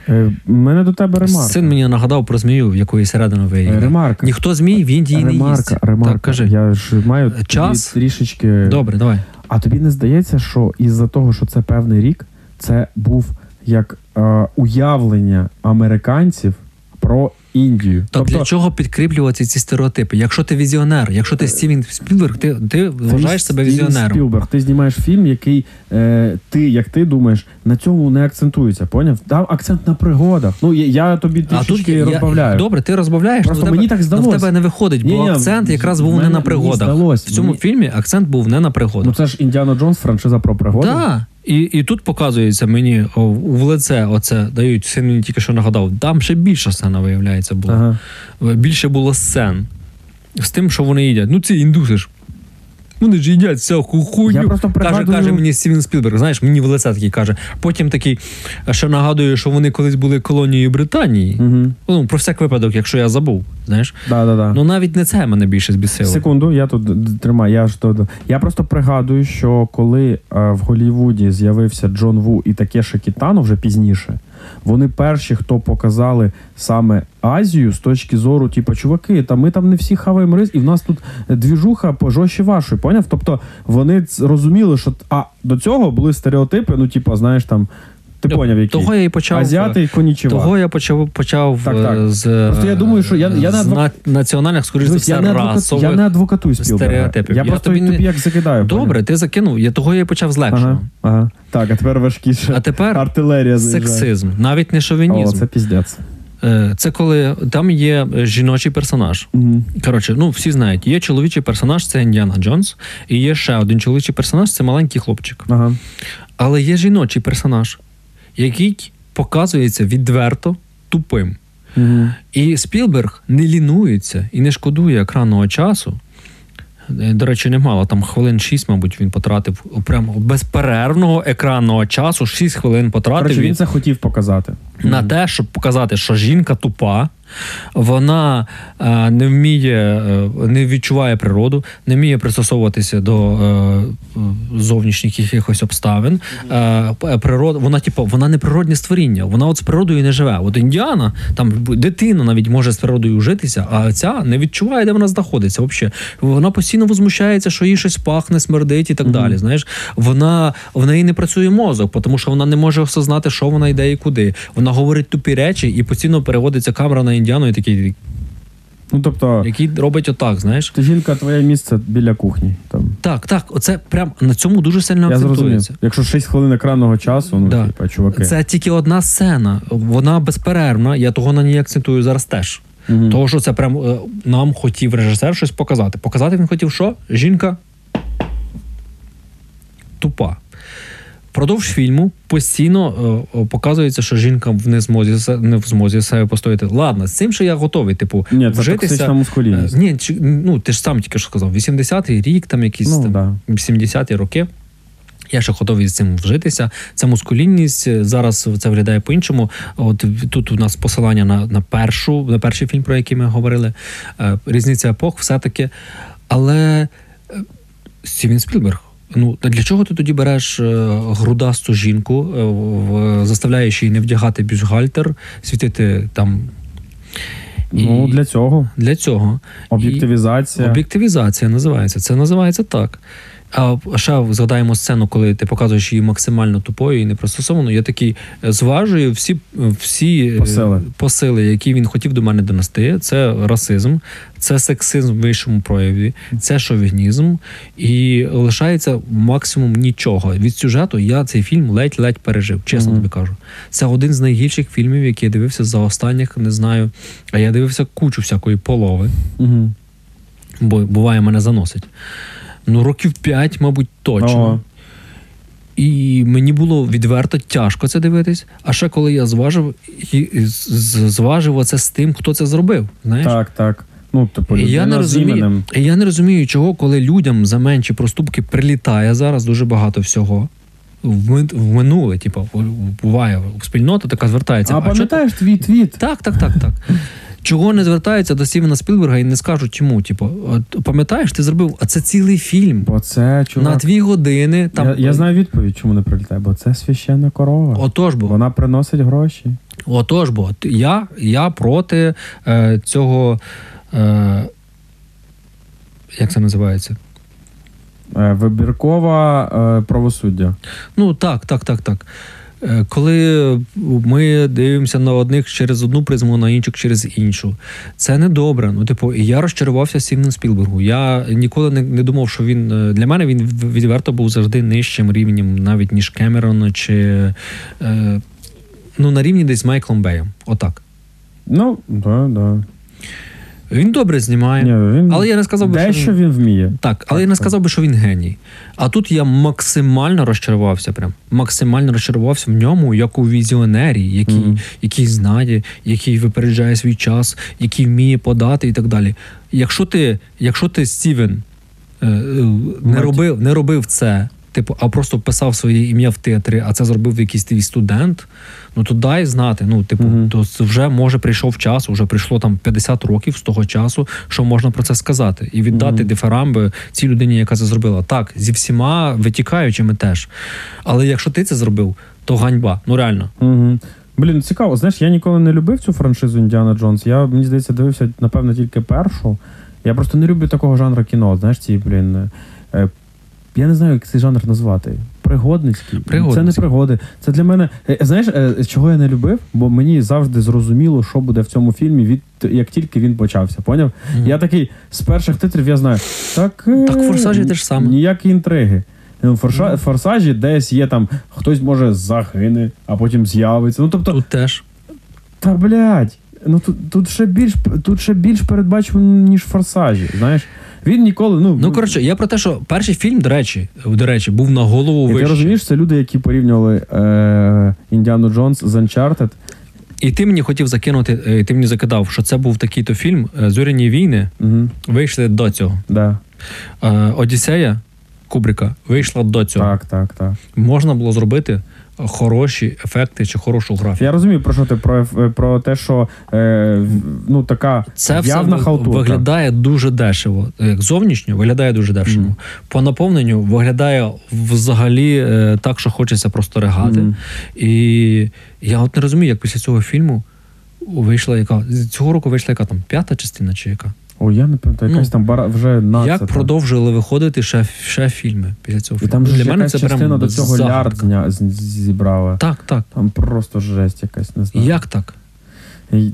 Е, мене до тебе ремарка. Син мені нагадав про змію, в якої середину виїде. Ремарка. Ніхто змій в Індії ремарка, не їсть. Ремарка, Так, кажи. Я ж маю Час? трішечки... Добре, давай. А тобі не здається, що із-за того, що це певний рік, це був як е, уявлення американців про Індію? То тобто, для чого підкріплювати ці стереотипи? Якщо ти візіонер, якщо ти Стівен Спілберг, ти, ти вважаєш себе Стівен візіонером. Спілберг, ти знімаєш фільм, який е, ти, як ти думаєш, на цьому не акцентується, поняв? Там акцент на пригодах. Ну, я, я тобі А тут трішечки я, розбавляю. добре, ти розбавляєш, Просто але в мені тебе, так здалось. в тебе не виходить, бо Ні-ні, акцент якраз був мене- не на мені пригодах. здалось. В цьому Мені- фільмі акцент був не на пригодах. Ну це ж Індіана Джонс, франшиза про пригоди. Так. І, і тут показується мені о, в лице оце дають, син мені тільки що нагадав, там ще більша сцена, виявляється, була. Ага. Більше було сцен з тим, що вони їдять. Ну, ці індуси ж. Вони ж їдять всяку хуйню. Я просто каже, пригадую- каже мені Стівен Спілберг, знаєш, мені в лице такий каже. Потім такий, ще нагадує, що вони колись були колонією Британії. Угу. Ну, про всяк випадок, якщо я забув, знаєш. Да, да, да. Ну, навіть не це мене більше збісило. Секунду, я тут д- тримаю. Я ж то я просто пригадую, що коли е, в Голлівуді з'явився Джон Ву і Такеші Кітано вже пізніше, вони перші, хто показали саме Азію з точки зору, типу, чуваки, та ми там не всі хаваємо рис, і в нас тут двіжуха пожорстче вашої, поняв? Тобто вони ц- розуміли, що а до цього були стереотипи, ну, типу, знаєш, там, ти поняв, які? Того я і почав. Азіати і конічева. Того я почав, почав Так, так. е, з, Просто я думаю, що я- я не з адвок- на- національних, скоріш за Дивись, все, я, не адвокат, расових. я не адвокатую Спілберга. стереотипів. Я, Я просто тобі тобі, не- як закидаю. Добре, поняв? ти закинув. Я того я і почав з легшого. Ага, ага. Так, а тепер важкіше. А тепер артилерія заїжджає. сексизм, навіть не О, шовінізм. це піздець. Е, Це коли там є жіночий персонаж. Угу. Коротше, ну всі знають, є чоловічий персонаж, це Індіана Джонс, і є ще один чоловічий персонаж, це маленький хлопчик. Ага. Але є жіночий персонаж, який показується відверто тупим. Угу. І Спілберг не лінується і не шкодує екранного часу. Е, До речі, немало, там хвилин шість, мабуть, він потратив прямо безперервного екранного часу, шість хвилин потратив Коротше, він він це хотів показати. на те, щоб показати, що жінка тупа, вона е, не вміє, е, не відчуває природу, не вміє пристосовуватися до е, зовнішніх якихось обставин. Е, природа, вона, типу, вона не природне створіння, вона от з природою не живе. От Індіана, там дитина навіть може з природою житися, а ця не відчуває, де вона знаходиться. Взагалі. Вона постійно возмущається, що їй щось пахне, смердить і так mm-hmm. далі. Знаєш, вона, в неї не працює мозок, тому що вона не може осознати, що вона йде і куди. Вона говорить тупі речі, і постійно переводиться камера на Індіану, і такий, Ну, тобто, який робить отак, знаєш. ти, жінка, твоє місце біля кухні. Там. Так, так, оце прям на цьому дуже сильно Я зрозумів. акцентується. Якщо шість хвилин екранного часу, ну, Да. типа, чуваки. Це тільки одна сцена, вона безперервна, я того на ній акцентую зараз теж. Угу. Того, що це прям е, нам хотів режисер щось показати. Показати він хотів що? Жінка тупа. Впродовж фільму постійно е, показується, що жінка в не змозі, не в змозі себе постояти. Ладно, з цим, що я готовий, типу, Ні, це вжитися. токсична мускулінність. Е, ні, чи, ну, ти ж сам тільки що сказав, вісімдесятий рік, там якісь Ну, там, да. сімдесяті роки. Я ще готовий з цим вжитися. Це мускулінність, зараз це виглядає по-іншому. От тут у нас посилання на, на, першу, на перший фільм, про який ми говорили. Е, різниця епох все-таки. Але е, Стівен Спілберг, ну, для чого ти тоді береш е, грудасту жінку, е, в, заставляєш її не вдягати бюстгальтер, світити там... Ну, і... для цього. Для цього. Об'єктивізація. І... Об'єктивізація називається. Це називається так. А ще згадаємо сцену, коли ти показуєш її максимально тупою і непристосованою. Я такий зважую всі, всі посили. посили, які він хотів до мене донести. Це расизм, це сексизм в вищому прояві, це шовінізм. І лишається максимум нічого. Від сюжету я цей фільм ледь-ледь пережив, чесно mm-hmm. тобі кажу. Це один з найгірших фільмів, які я дивився за останніх, не знаю, а я дивився кучу всякої полови. Mm-hmm. Бо буває, мене заносить. Ну, років п'ять, мабуть, точно. Ого. І мені було відверто тяжко це дивитись. А ще коли я зважив, і зважив оце з тим, хто це зробив. Знаєш? Так, так. Ну, типу, і я не розумію, і я не розумію, чого, коли людям за менші проступки прилітає зараз дуже багато всього. В минуле, типу, буває, спільнота така звертається. А, а пам'ятаєш ти... твій твіт? Так, так, так, так. Чого не звертаються до Стівена Спілберга і не скажуть йому, типу, пам'ятаєш, ти зробив, а це цілий фільм. Бо це, чувак, на дві години. Там... Я, я знаю відповідь, чому не прилітає, бо це священна корова. Отож бо. Вона приносить гроші. Отож, бо я, я проти е, цього, е, як це називається? Е, вибіркове е, правосуддя. Ну, так, так, так, так. Е, коли ми дивимося на одних через одну призму, на інших через іншу. Це не добре. Ну, типу, і я розчарувався Стівеном Спілбергу. Я ніколи не, не думав, що він... Для мене він відверто був завжди нижчим рівнем, навіть ніж Кемерон, чи... Е, ну, на рівні десь з Майклом Беєм. Отак. Ну, да, да. Він добре знімає, Ні, він... але я не сказав би, дещо що він... він вміє. Так, але так, я не сказав би, що він геній. А тут я максимально розчарувався, прям. Максимально розчарувався в ньому, як у візіонері, який, mm-hmm. який знає, який випереджає свій час, який вміє подати і так далі. Якщо ти, якщо ти Стівен, е, не, робив, не робив це, типу, а просто писав своє ім'я в титрі, а це зробив якийсь твій студент, ну то дай знати. Ну, типу, mm-hmm. то вже може прийшов час, вже прийшло там п'ятдесят років з того часу, що можна про це сказати. І віддати mm-hmm. дифирамби цій людині, яка це зробила. Так, зі всіма витікаючими теж. Але якщо ти це зробив, то ганьба. Ну реально. Mm-hmm. Блін, цікаво. Знаєш, я ніколи не любив цю франшизу Індіана Джонс. Я, мені здається, дивився, напевно, тільки першу. Я просто не люблю такого жанру кіно. Знаєш, ці, блін... Е, Я не знаю, як цей жанр назвати. Пригодницький. Пригодницький. Це не пригоди. Це для мене... Знаєш, чого я не любив? Бо мені завжди зрозуміло, що буде в цьому фільмі, від як тільки він почався. Поняв? Mm-hmm. Я такий, з перших титрів я знаю, так... Так в «Форсажі» те ж саме. Ніякі інтриги. В Форша... mm-hmm. «Форсажі» десь є там, хтось може загине, а потім з'явиться. Ну, тобто... Тут теж. Та, блядь, ну тут, тут, ще більш, тут ще більш передбачено, ніж в «Форсажі», знаєш? Він ніколи, ну... Ну, коротше, я про те, що перший фільм, до речі, до речі, був на голову вище. Ти розумієш, це люди, які порівнювали е, Індіану Джонс з Uncharted. І ти мені хотів закинути, ти мені закидав, що це був такий-то фільм, «Зоряні війни» угу. вийшли до цього. Да. Е, «Одіссея» Кубрика вийшла до цього. Так, так, так. Можна було зробити хороші ефекти чи хорошу графіку. Я розумію, про що ти, про, про те, що е, ну, така це явна халтурка. Це виглядає дуже дешево. Як зовнішньо виглядає дуже дешево. Mm. По наповненню виглядає взагалі е, так, що хочеться просто ригати. Mm. І я от не розумію, як після цього фільму вийшла яка... Цього року вийшла яка там, п'ята частина чи яка? О, я не пам'ятаю, якась ну, там бара, вже надцята. Як продовжили виходити ще, ще фільми після цього фільму? І там же для мене це частина до цього лярд зня, зібрала. Так, так. Там просто жесть якась, не знаю. Як так? І...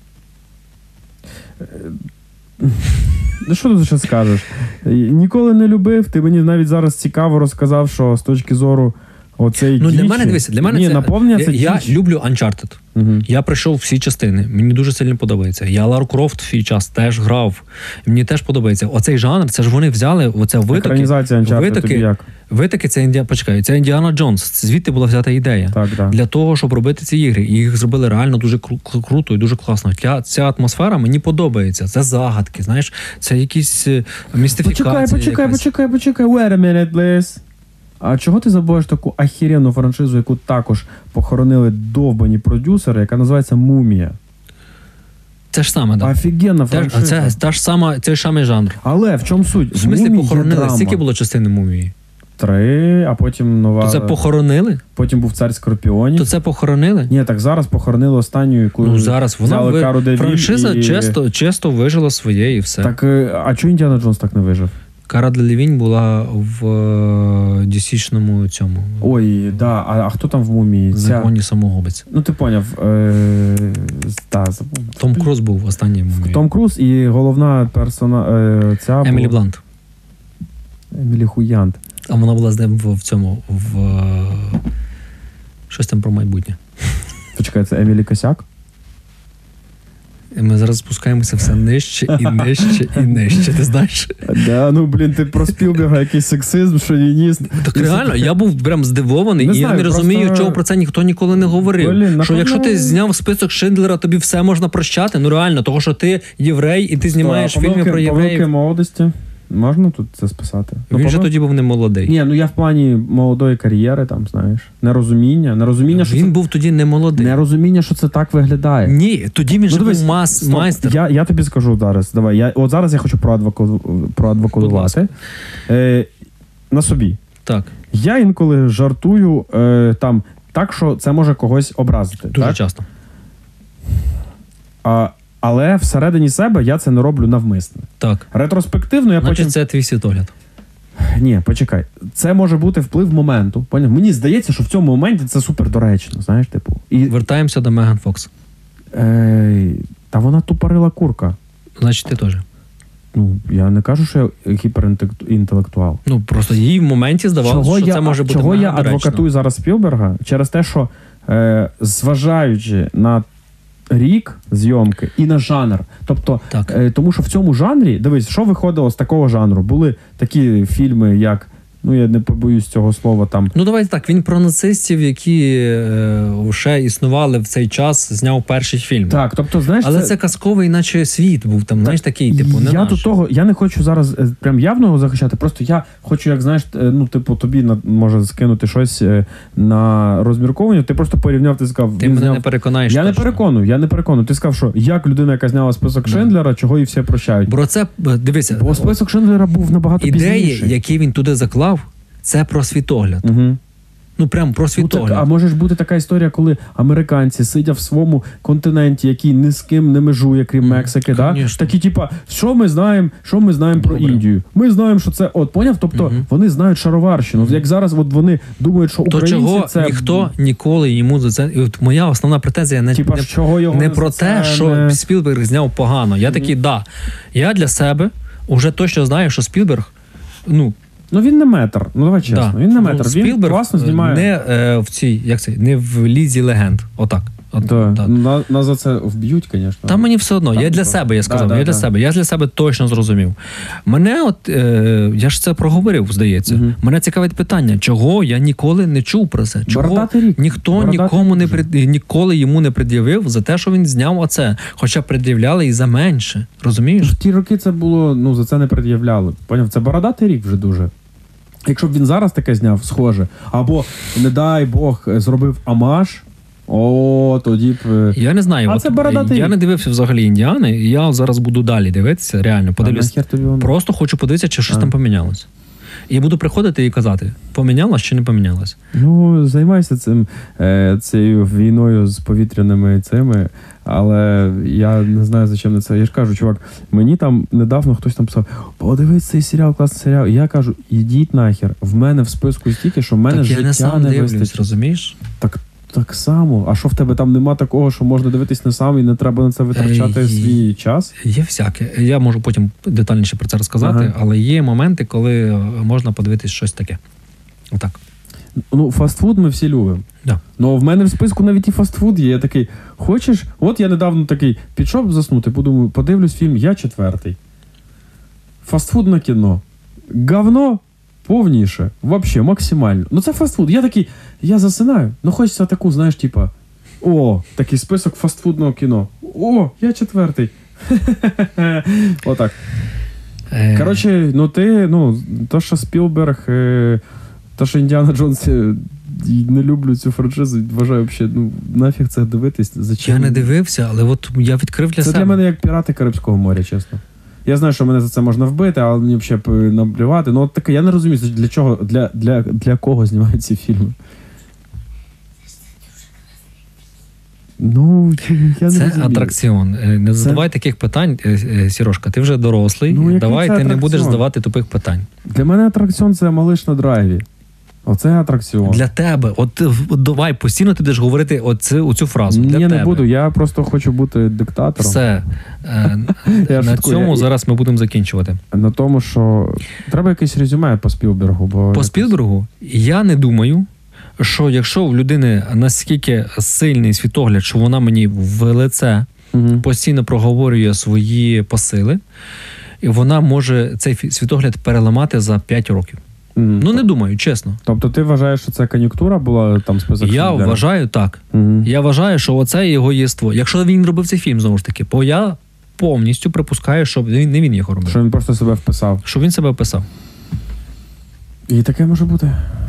Ну що ти ще скажеш? Ніколи не любив, ти мені навіть зараз цікаво розказав, що з точки зору оцей ну, дічі... для мене, дивися, для мене Ні, це... наповнення це я, діч. Я люблю Uncharted. Угу. Я пройшов всі частини. Мені дуже сильно подобається. Я Лару Крофт в свій час теж грав. Мені теж подобається. Оцей жанр, це ж вони взяли, оце витоки. Екранізація Uncharted тобі як? Витоки, це Індіана, почекай, це Індіана Джонс. Звідти була взята ідея. Так, да. Для того, щоб робити ці ігри. І їх зробили реально дуже кру- круто і дуже класно. Ця, ця атмосфера мені подобається. Це загадки, знаєш, це якісь містифікації. Почекай, почекай, якась. почекай, почекай. Wait a minute, please. А чого ти забуваєш таку ахіренну франшизу, яку також похоронили довбані продюсери, яка називається «Мумія»? Це ж саме, так. Офігенна франшиза. Це, це, та ж сама, це ж самий жанр. Але в чому суть? В смислі похоронили? Скільки було частини «Мумії»? Три, а потім нова... То це похоронили? Потім був «Цар Скорпіонів». То це похоронили? Ні, так зараз похоронили останню, яку ну, зараз вона взяли ви... Кару Девіль. Франшиза і... чисто, чисто вижила своє і все. Так, а чого Індіана Джонс так не вижив? Кара Делевінь була в ді сі-шному цьому. Ой, да. А, а хто там в «Мумії»? Законі самогубець. Ну, ти поняв. Е... Да, Том Круз був останній в «Мумії». Том Круз і головна персона... Е... Ця Емілі була... Блант. Емілі Хуянт. А вона була з ним в, в цьому, в... Щось там про майбутнє. Почекай, це Емілі Косяк? І ми зараз спускаємося все нижче і нижче і нижче, ти знаєш? Да, ну, блін, ти про Спілберга якийсь сексизм, шовініст. Так реально, я був прям здивований, не і знаю, я не просто... розумію, чого про це ніхто ніколи не говорив. Блін, напевно... Що якщо ти зняв список Шиндлера, тобі все можна прощати? Ну реально, того, що ти єврей, і ти знімаєш Сто, фільми помилки, про євреїв. Помилки молодості. Можна тут це списати? Він ну, же тоді був не молодий. Ні, ну я в плані молодої кар'єри, там, знаєш. Нерозуміння. Нерозуміння, що він це... був тоді не молодий. Нерозуміння, що це так виглядає. Ні, тоді він ну, же дивись, був мас, стоп, майстер. Я, я тобі скажу зараз. Давай, я, от зараз я хочу проадвоку, проадвокувати. Е, на собі. Так. Я інколи жартую е, там так, що це може когось образити. Дуже так? часто. А, але всередині себе я це не роблю навмисне. Так. Ретроспективно я Значить, потім... це твій світогляд. Ні, почекай. Це може бути вплив моменту. Поняв? Мені здається, що в цьому моменті це супер доречно, знаєш, типу. І... Вертаємося до Меган Фокс. Е... Та вона тупорила курка. Значить, ти теж. Ну, я не кажу, що я гіперінтелектуал. Ну, просто їй в моменті здавалося, що я, це може бути чого я мега доречно. адвокатую зараз Спілберга? Через те, що е, зважаючи на рік зйомки і на жанр. Тобто, е, тому що в цьому жанрі, дивись, що виходило з такого жанру? Були такі фільми, як, ну я не побоюсь цього слова, там... Ну давайте так, він про нацистів, які е, ще існували в цей час, зняв перший фільм. Так, тобто, знаєш... Але це, це казковий, наче світ був там, так, знаєш, такий, типу, не я наш. до того, я не хочу зараз е, прям явного захищати, просто я хочу, як, знаєш, е, ну, типу, тобі на, може скинути щось е, на розмірковування, ти просто порівняв, ти сказав... Ти мене зняв... не переконаєш. Я точно. не переконую, я не переконую. Ти сказав, що як людина, яка зняла список Шиндлера, чого її всі прощають. Бо це, дивися... Бо список Шиндлера був набагато ідеї, пізніше. які він туди заклав, це про світогляд. Угу. Ну, прям про світогляд. Ну, так, а може ж бути така історія, коли американці сидять в своєму континенті, який ні з ким не межує, крім Мексики, mm, да? Такі, типа, що ми знаємо, що ми знаємо про Індію? Ми знаємо, що це, от, поняв? Тобто, mm-hmm. вони знають шароварщину. Mm-hmm. Як зараз от вони думають, що українці то чого це... ніхто ніколи йому за це... І от моя основна претензія не, типа, не, чого його не про те, не... що Спілберг зняв погано. Я mm-hmm. такий, да, я для себе вже точно знаю, що Спілберг, ну, Ну він не метр, ну давай чесно, да. він не метр, ну, він класно знімає. Не е, в цій, як це, не в лізі легенд, отак. От, да. да. На, на за це вб'ють, звісно. Та мені все одно, так, я для так. себе, я сказав, да, я да, для да. себе, я для себе точно зрозумів. Мене от, е, я ж це проговорив, здається, угу. мене цікавить питання, чого я ніколи не чув про це, чого ніхто Бородатий нікому рік не пред, ніколи йому не пред'явив за те, що він зняв оце, хоча пред'являли і за менше, розумієш? В ті роки це було, ну за це не пред'являли, поняв, це бородатий рік вже дуже. Якщо б він зараз таке зняв, схоже, або, не дай Бог, зробив амаш, о, тоді б... Я не знаю, а от, це бородатий. Я не дивився взагалі «Індіани», і я зараз буду далі дивитися, реально, подивлюсь. Просто хочу подивитися, чи щось а. там помінялося. І буду приходити і казати, помінялось чи не помінялось. Ну, займайся цим, е, цією війною з повітряними цими, але я не знаю, за чим на це. Я ж кажу, чувак, мені там недавно хтось там писав, подивись цей серіал, класний серіал. І я кажу, ідіть нахер, в мене в списку стільки, що в мене так життя не вистачить. Так я не сам дивлюсь, розумієш? Так, так само. А що в тебе там нема такого, що можна дивитись не сам і не треба на це витрачати Ей, свій час? Є всяке. Я можу потім детальніше про це розказати, ага. але є моменти, коли можна подивитись щось таке. Отак. Ну, фастфуд ми всі любимо. Да. Ну, в мене в списку навіть і фастфуд є. Я такий, хочеш? От я недавно такий, пішов заснути, подумаю, подивлюсь фільм «Я четвертий». Фастфудне кіно. Говно повніше. Вообще, максимально. Ну, це фастфуд. Я такий, я засинаю. Ну, хочеться таку, знаєш, типа, о, такий список фастфудного кіно. О, «Я четвертий». Отак. Коротше, ну ти, ну, то, що Спілберг, то, що Індіана Джонс, не люблю цю франшизу, вважаю, взагалі, ну, нафіг це дивитись. Зачем? Я не дивився, але от я відкрив для це себе. Це для мене як «Пірати Карибського моря», чесно. Я знаю, що мене за це можна вбити, але мені взагалі наплювати. Ну, от таке, я не розумію, для чого, для, для, для кого знімають ці фільми. Ну, я не це розумію. Атракціон. Не задавай це... таких питань, Сірошка, ти вже дорослий, ну, давай ти атракціон? Не будеш задавати тупих питань. Для мене атракціон – це малиш на драйві. Оце атракціон. Для тебе. От, от давай, постійно ти будеш говорити оцю, оцю фразу. Для Ні, тебе. не буду, я просто хочу бути диктатором. Все. На шутку, цьому я... зараз ми будемо закінчувати. На тому, що треба якесь резюме по Спілбергу. Бо по якось... Спілбергу? Я не думаю, що якщо в людини наскільки сильний світогляд, що вона мені в лице угу. постійно проговорює свої посили, і вона може цей світогляд переламати за п'ять років. Mm. Ну, не думаю, чесно. Тобто ти вважаєш, що це кон'юнктура була там список? Я Шиндлера? Вважаю так. Mm-hmm. Я вважаю, що оце його єство. Якщо він робив цей фільм, знову ж таки, бо я повністю припускаю, що він, не він його робив. Що він просто себе вписав. Що він себе вписав. І таке може бути.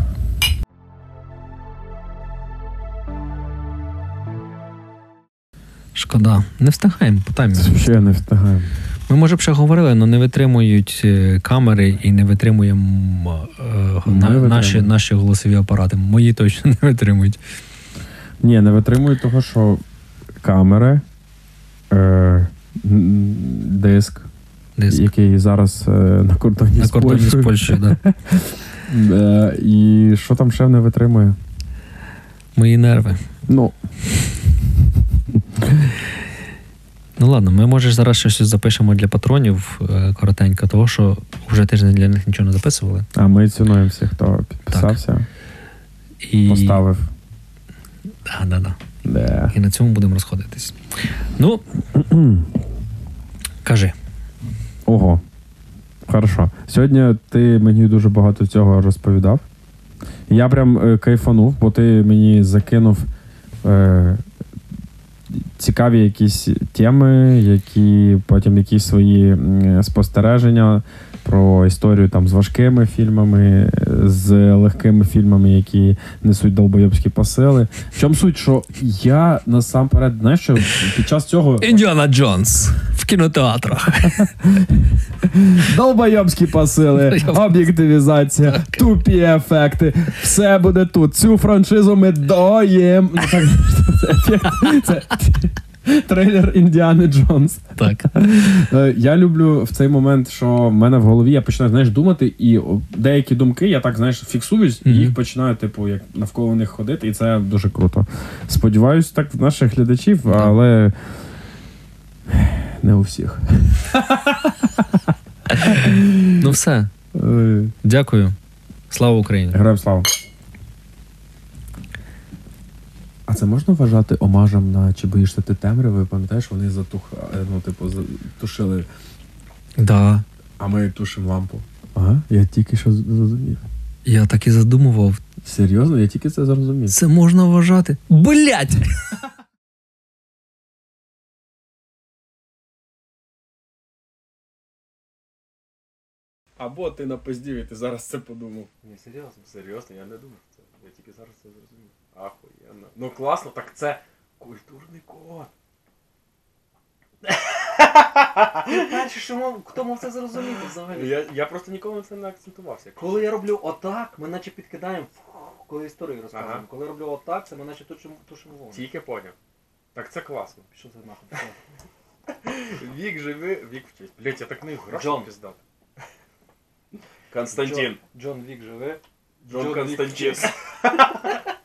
Шкода. Не встигаємо, питаємо. Ще не встигаємо. Ми, може, б ще говорили, але не витримують камери і не витримуємо е, на, наші, наші голосові апарати. Мої точно не витримують. Ні, не витримують того, що камери Е, диск, Диск. який зараз е, на кордоні На з кордоні Польщею. з Польщею, да. Е, і що там ще не витримує? Мої нерви. Ну, Ну ладно, ми, може, зараз щось запишемо для патронів е, коротенько, того, що вже тиждень для них нічого не записували. а ми цінуємо всіх, хто підписався, І... поставив. Да, да, да. Де. І на цьому будемо розходитись. Ну, кажи. Ого. Хорошо. Сьогодні ти мені дуже багато цього розповідав. Я прям е, кайфанув, бо ти мені закинув е, цікаві якісь теми, які потім якісь свої м, спостереження про історію там з важкими фільмами, з легкими фільмами, які несуть долбойобські посили. В чому суть, що я насамперед, знаєш, що під час цього... Індіана Джонс в кінотеатрах. Долбойобські посили, об'єктивізація, тупі ефекти. Все буде тут. Цю франшизу ми доїм. Ну, так, це, це трейлер Індіани Джонс. Так. Е, Я люблю в цей момент, що в мене в голові я починаю, знаєш, думати, і деякі думки я так, знаєш, фіксуюсь, і Мгм. їх починаю, типу, як навколо них ходити, і це дуже круто. Сподіваюсь, так в наших глядачів, але не у всіх. Ну все. Е, Дякую. Слава Україні. Героям слава. А це можна вважати омажем на «Чи боїшся ти темряви»? Пам'ятаєш, вони затух, ну, типу, тушили, Да. а ми тушимо лампу. Ага, я тільки що зрозумів. Я так і задумував. Серйозно? Я тільки це зрозумів. Це можна вважати. Блять! Або ти напиздів, і ти зараз це подумав. Ні, серйозно, серйозно, я не думав це. Я тільки зараз це зрозумів. Ахуєнно. Ну класно, так це культурний код. Перше, що мав, хто мав це зрозуміти взагалі? Я, я просто ніколи на це не акцентувався. Коли я роблю отак, ми наче підкидаємо, коли історію розказуємо. Ага. Коли я роблю отак, це ми наче тушимо, тушимо вогонь. Тільки поняв. Так це класно. Що це нахуй? Вік живи, вік вчись. Блять, я так не грошу Джон. піздати. Константин. Джон, Джон Вік живе. Джон Джон Вік Константин. вчись.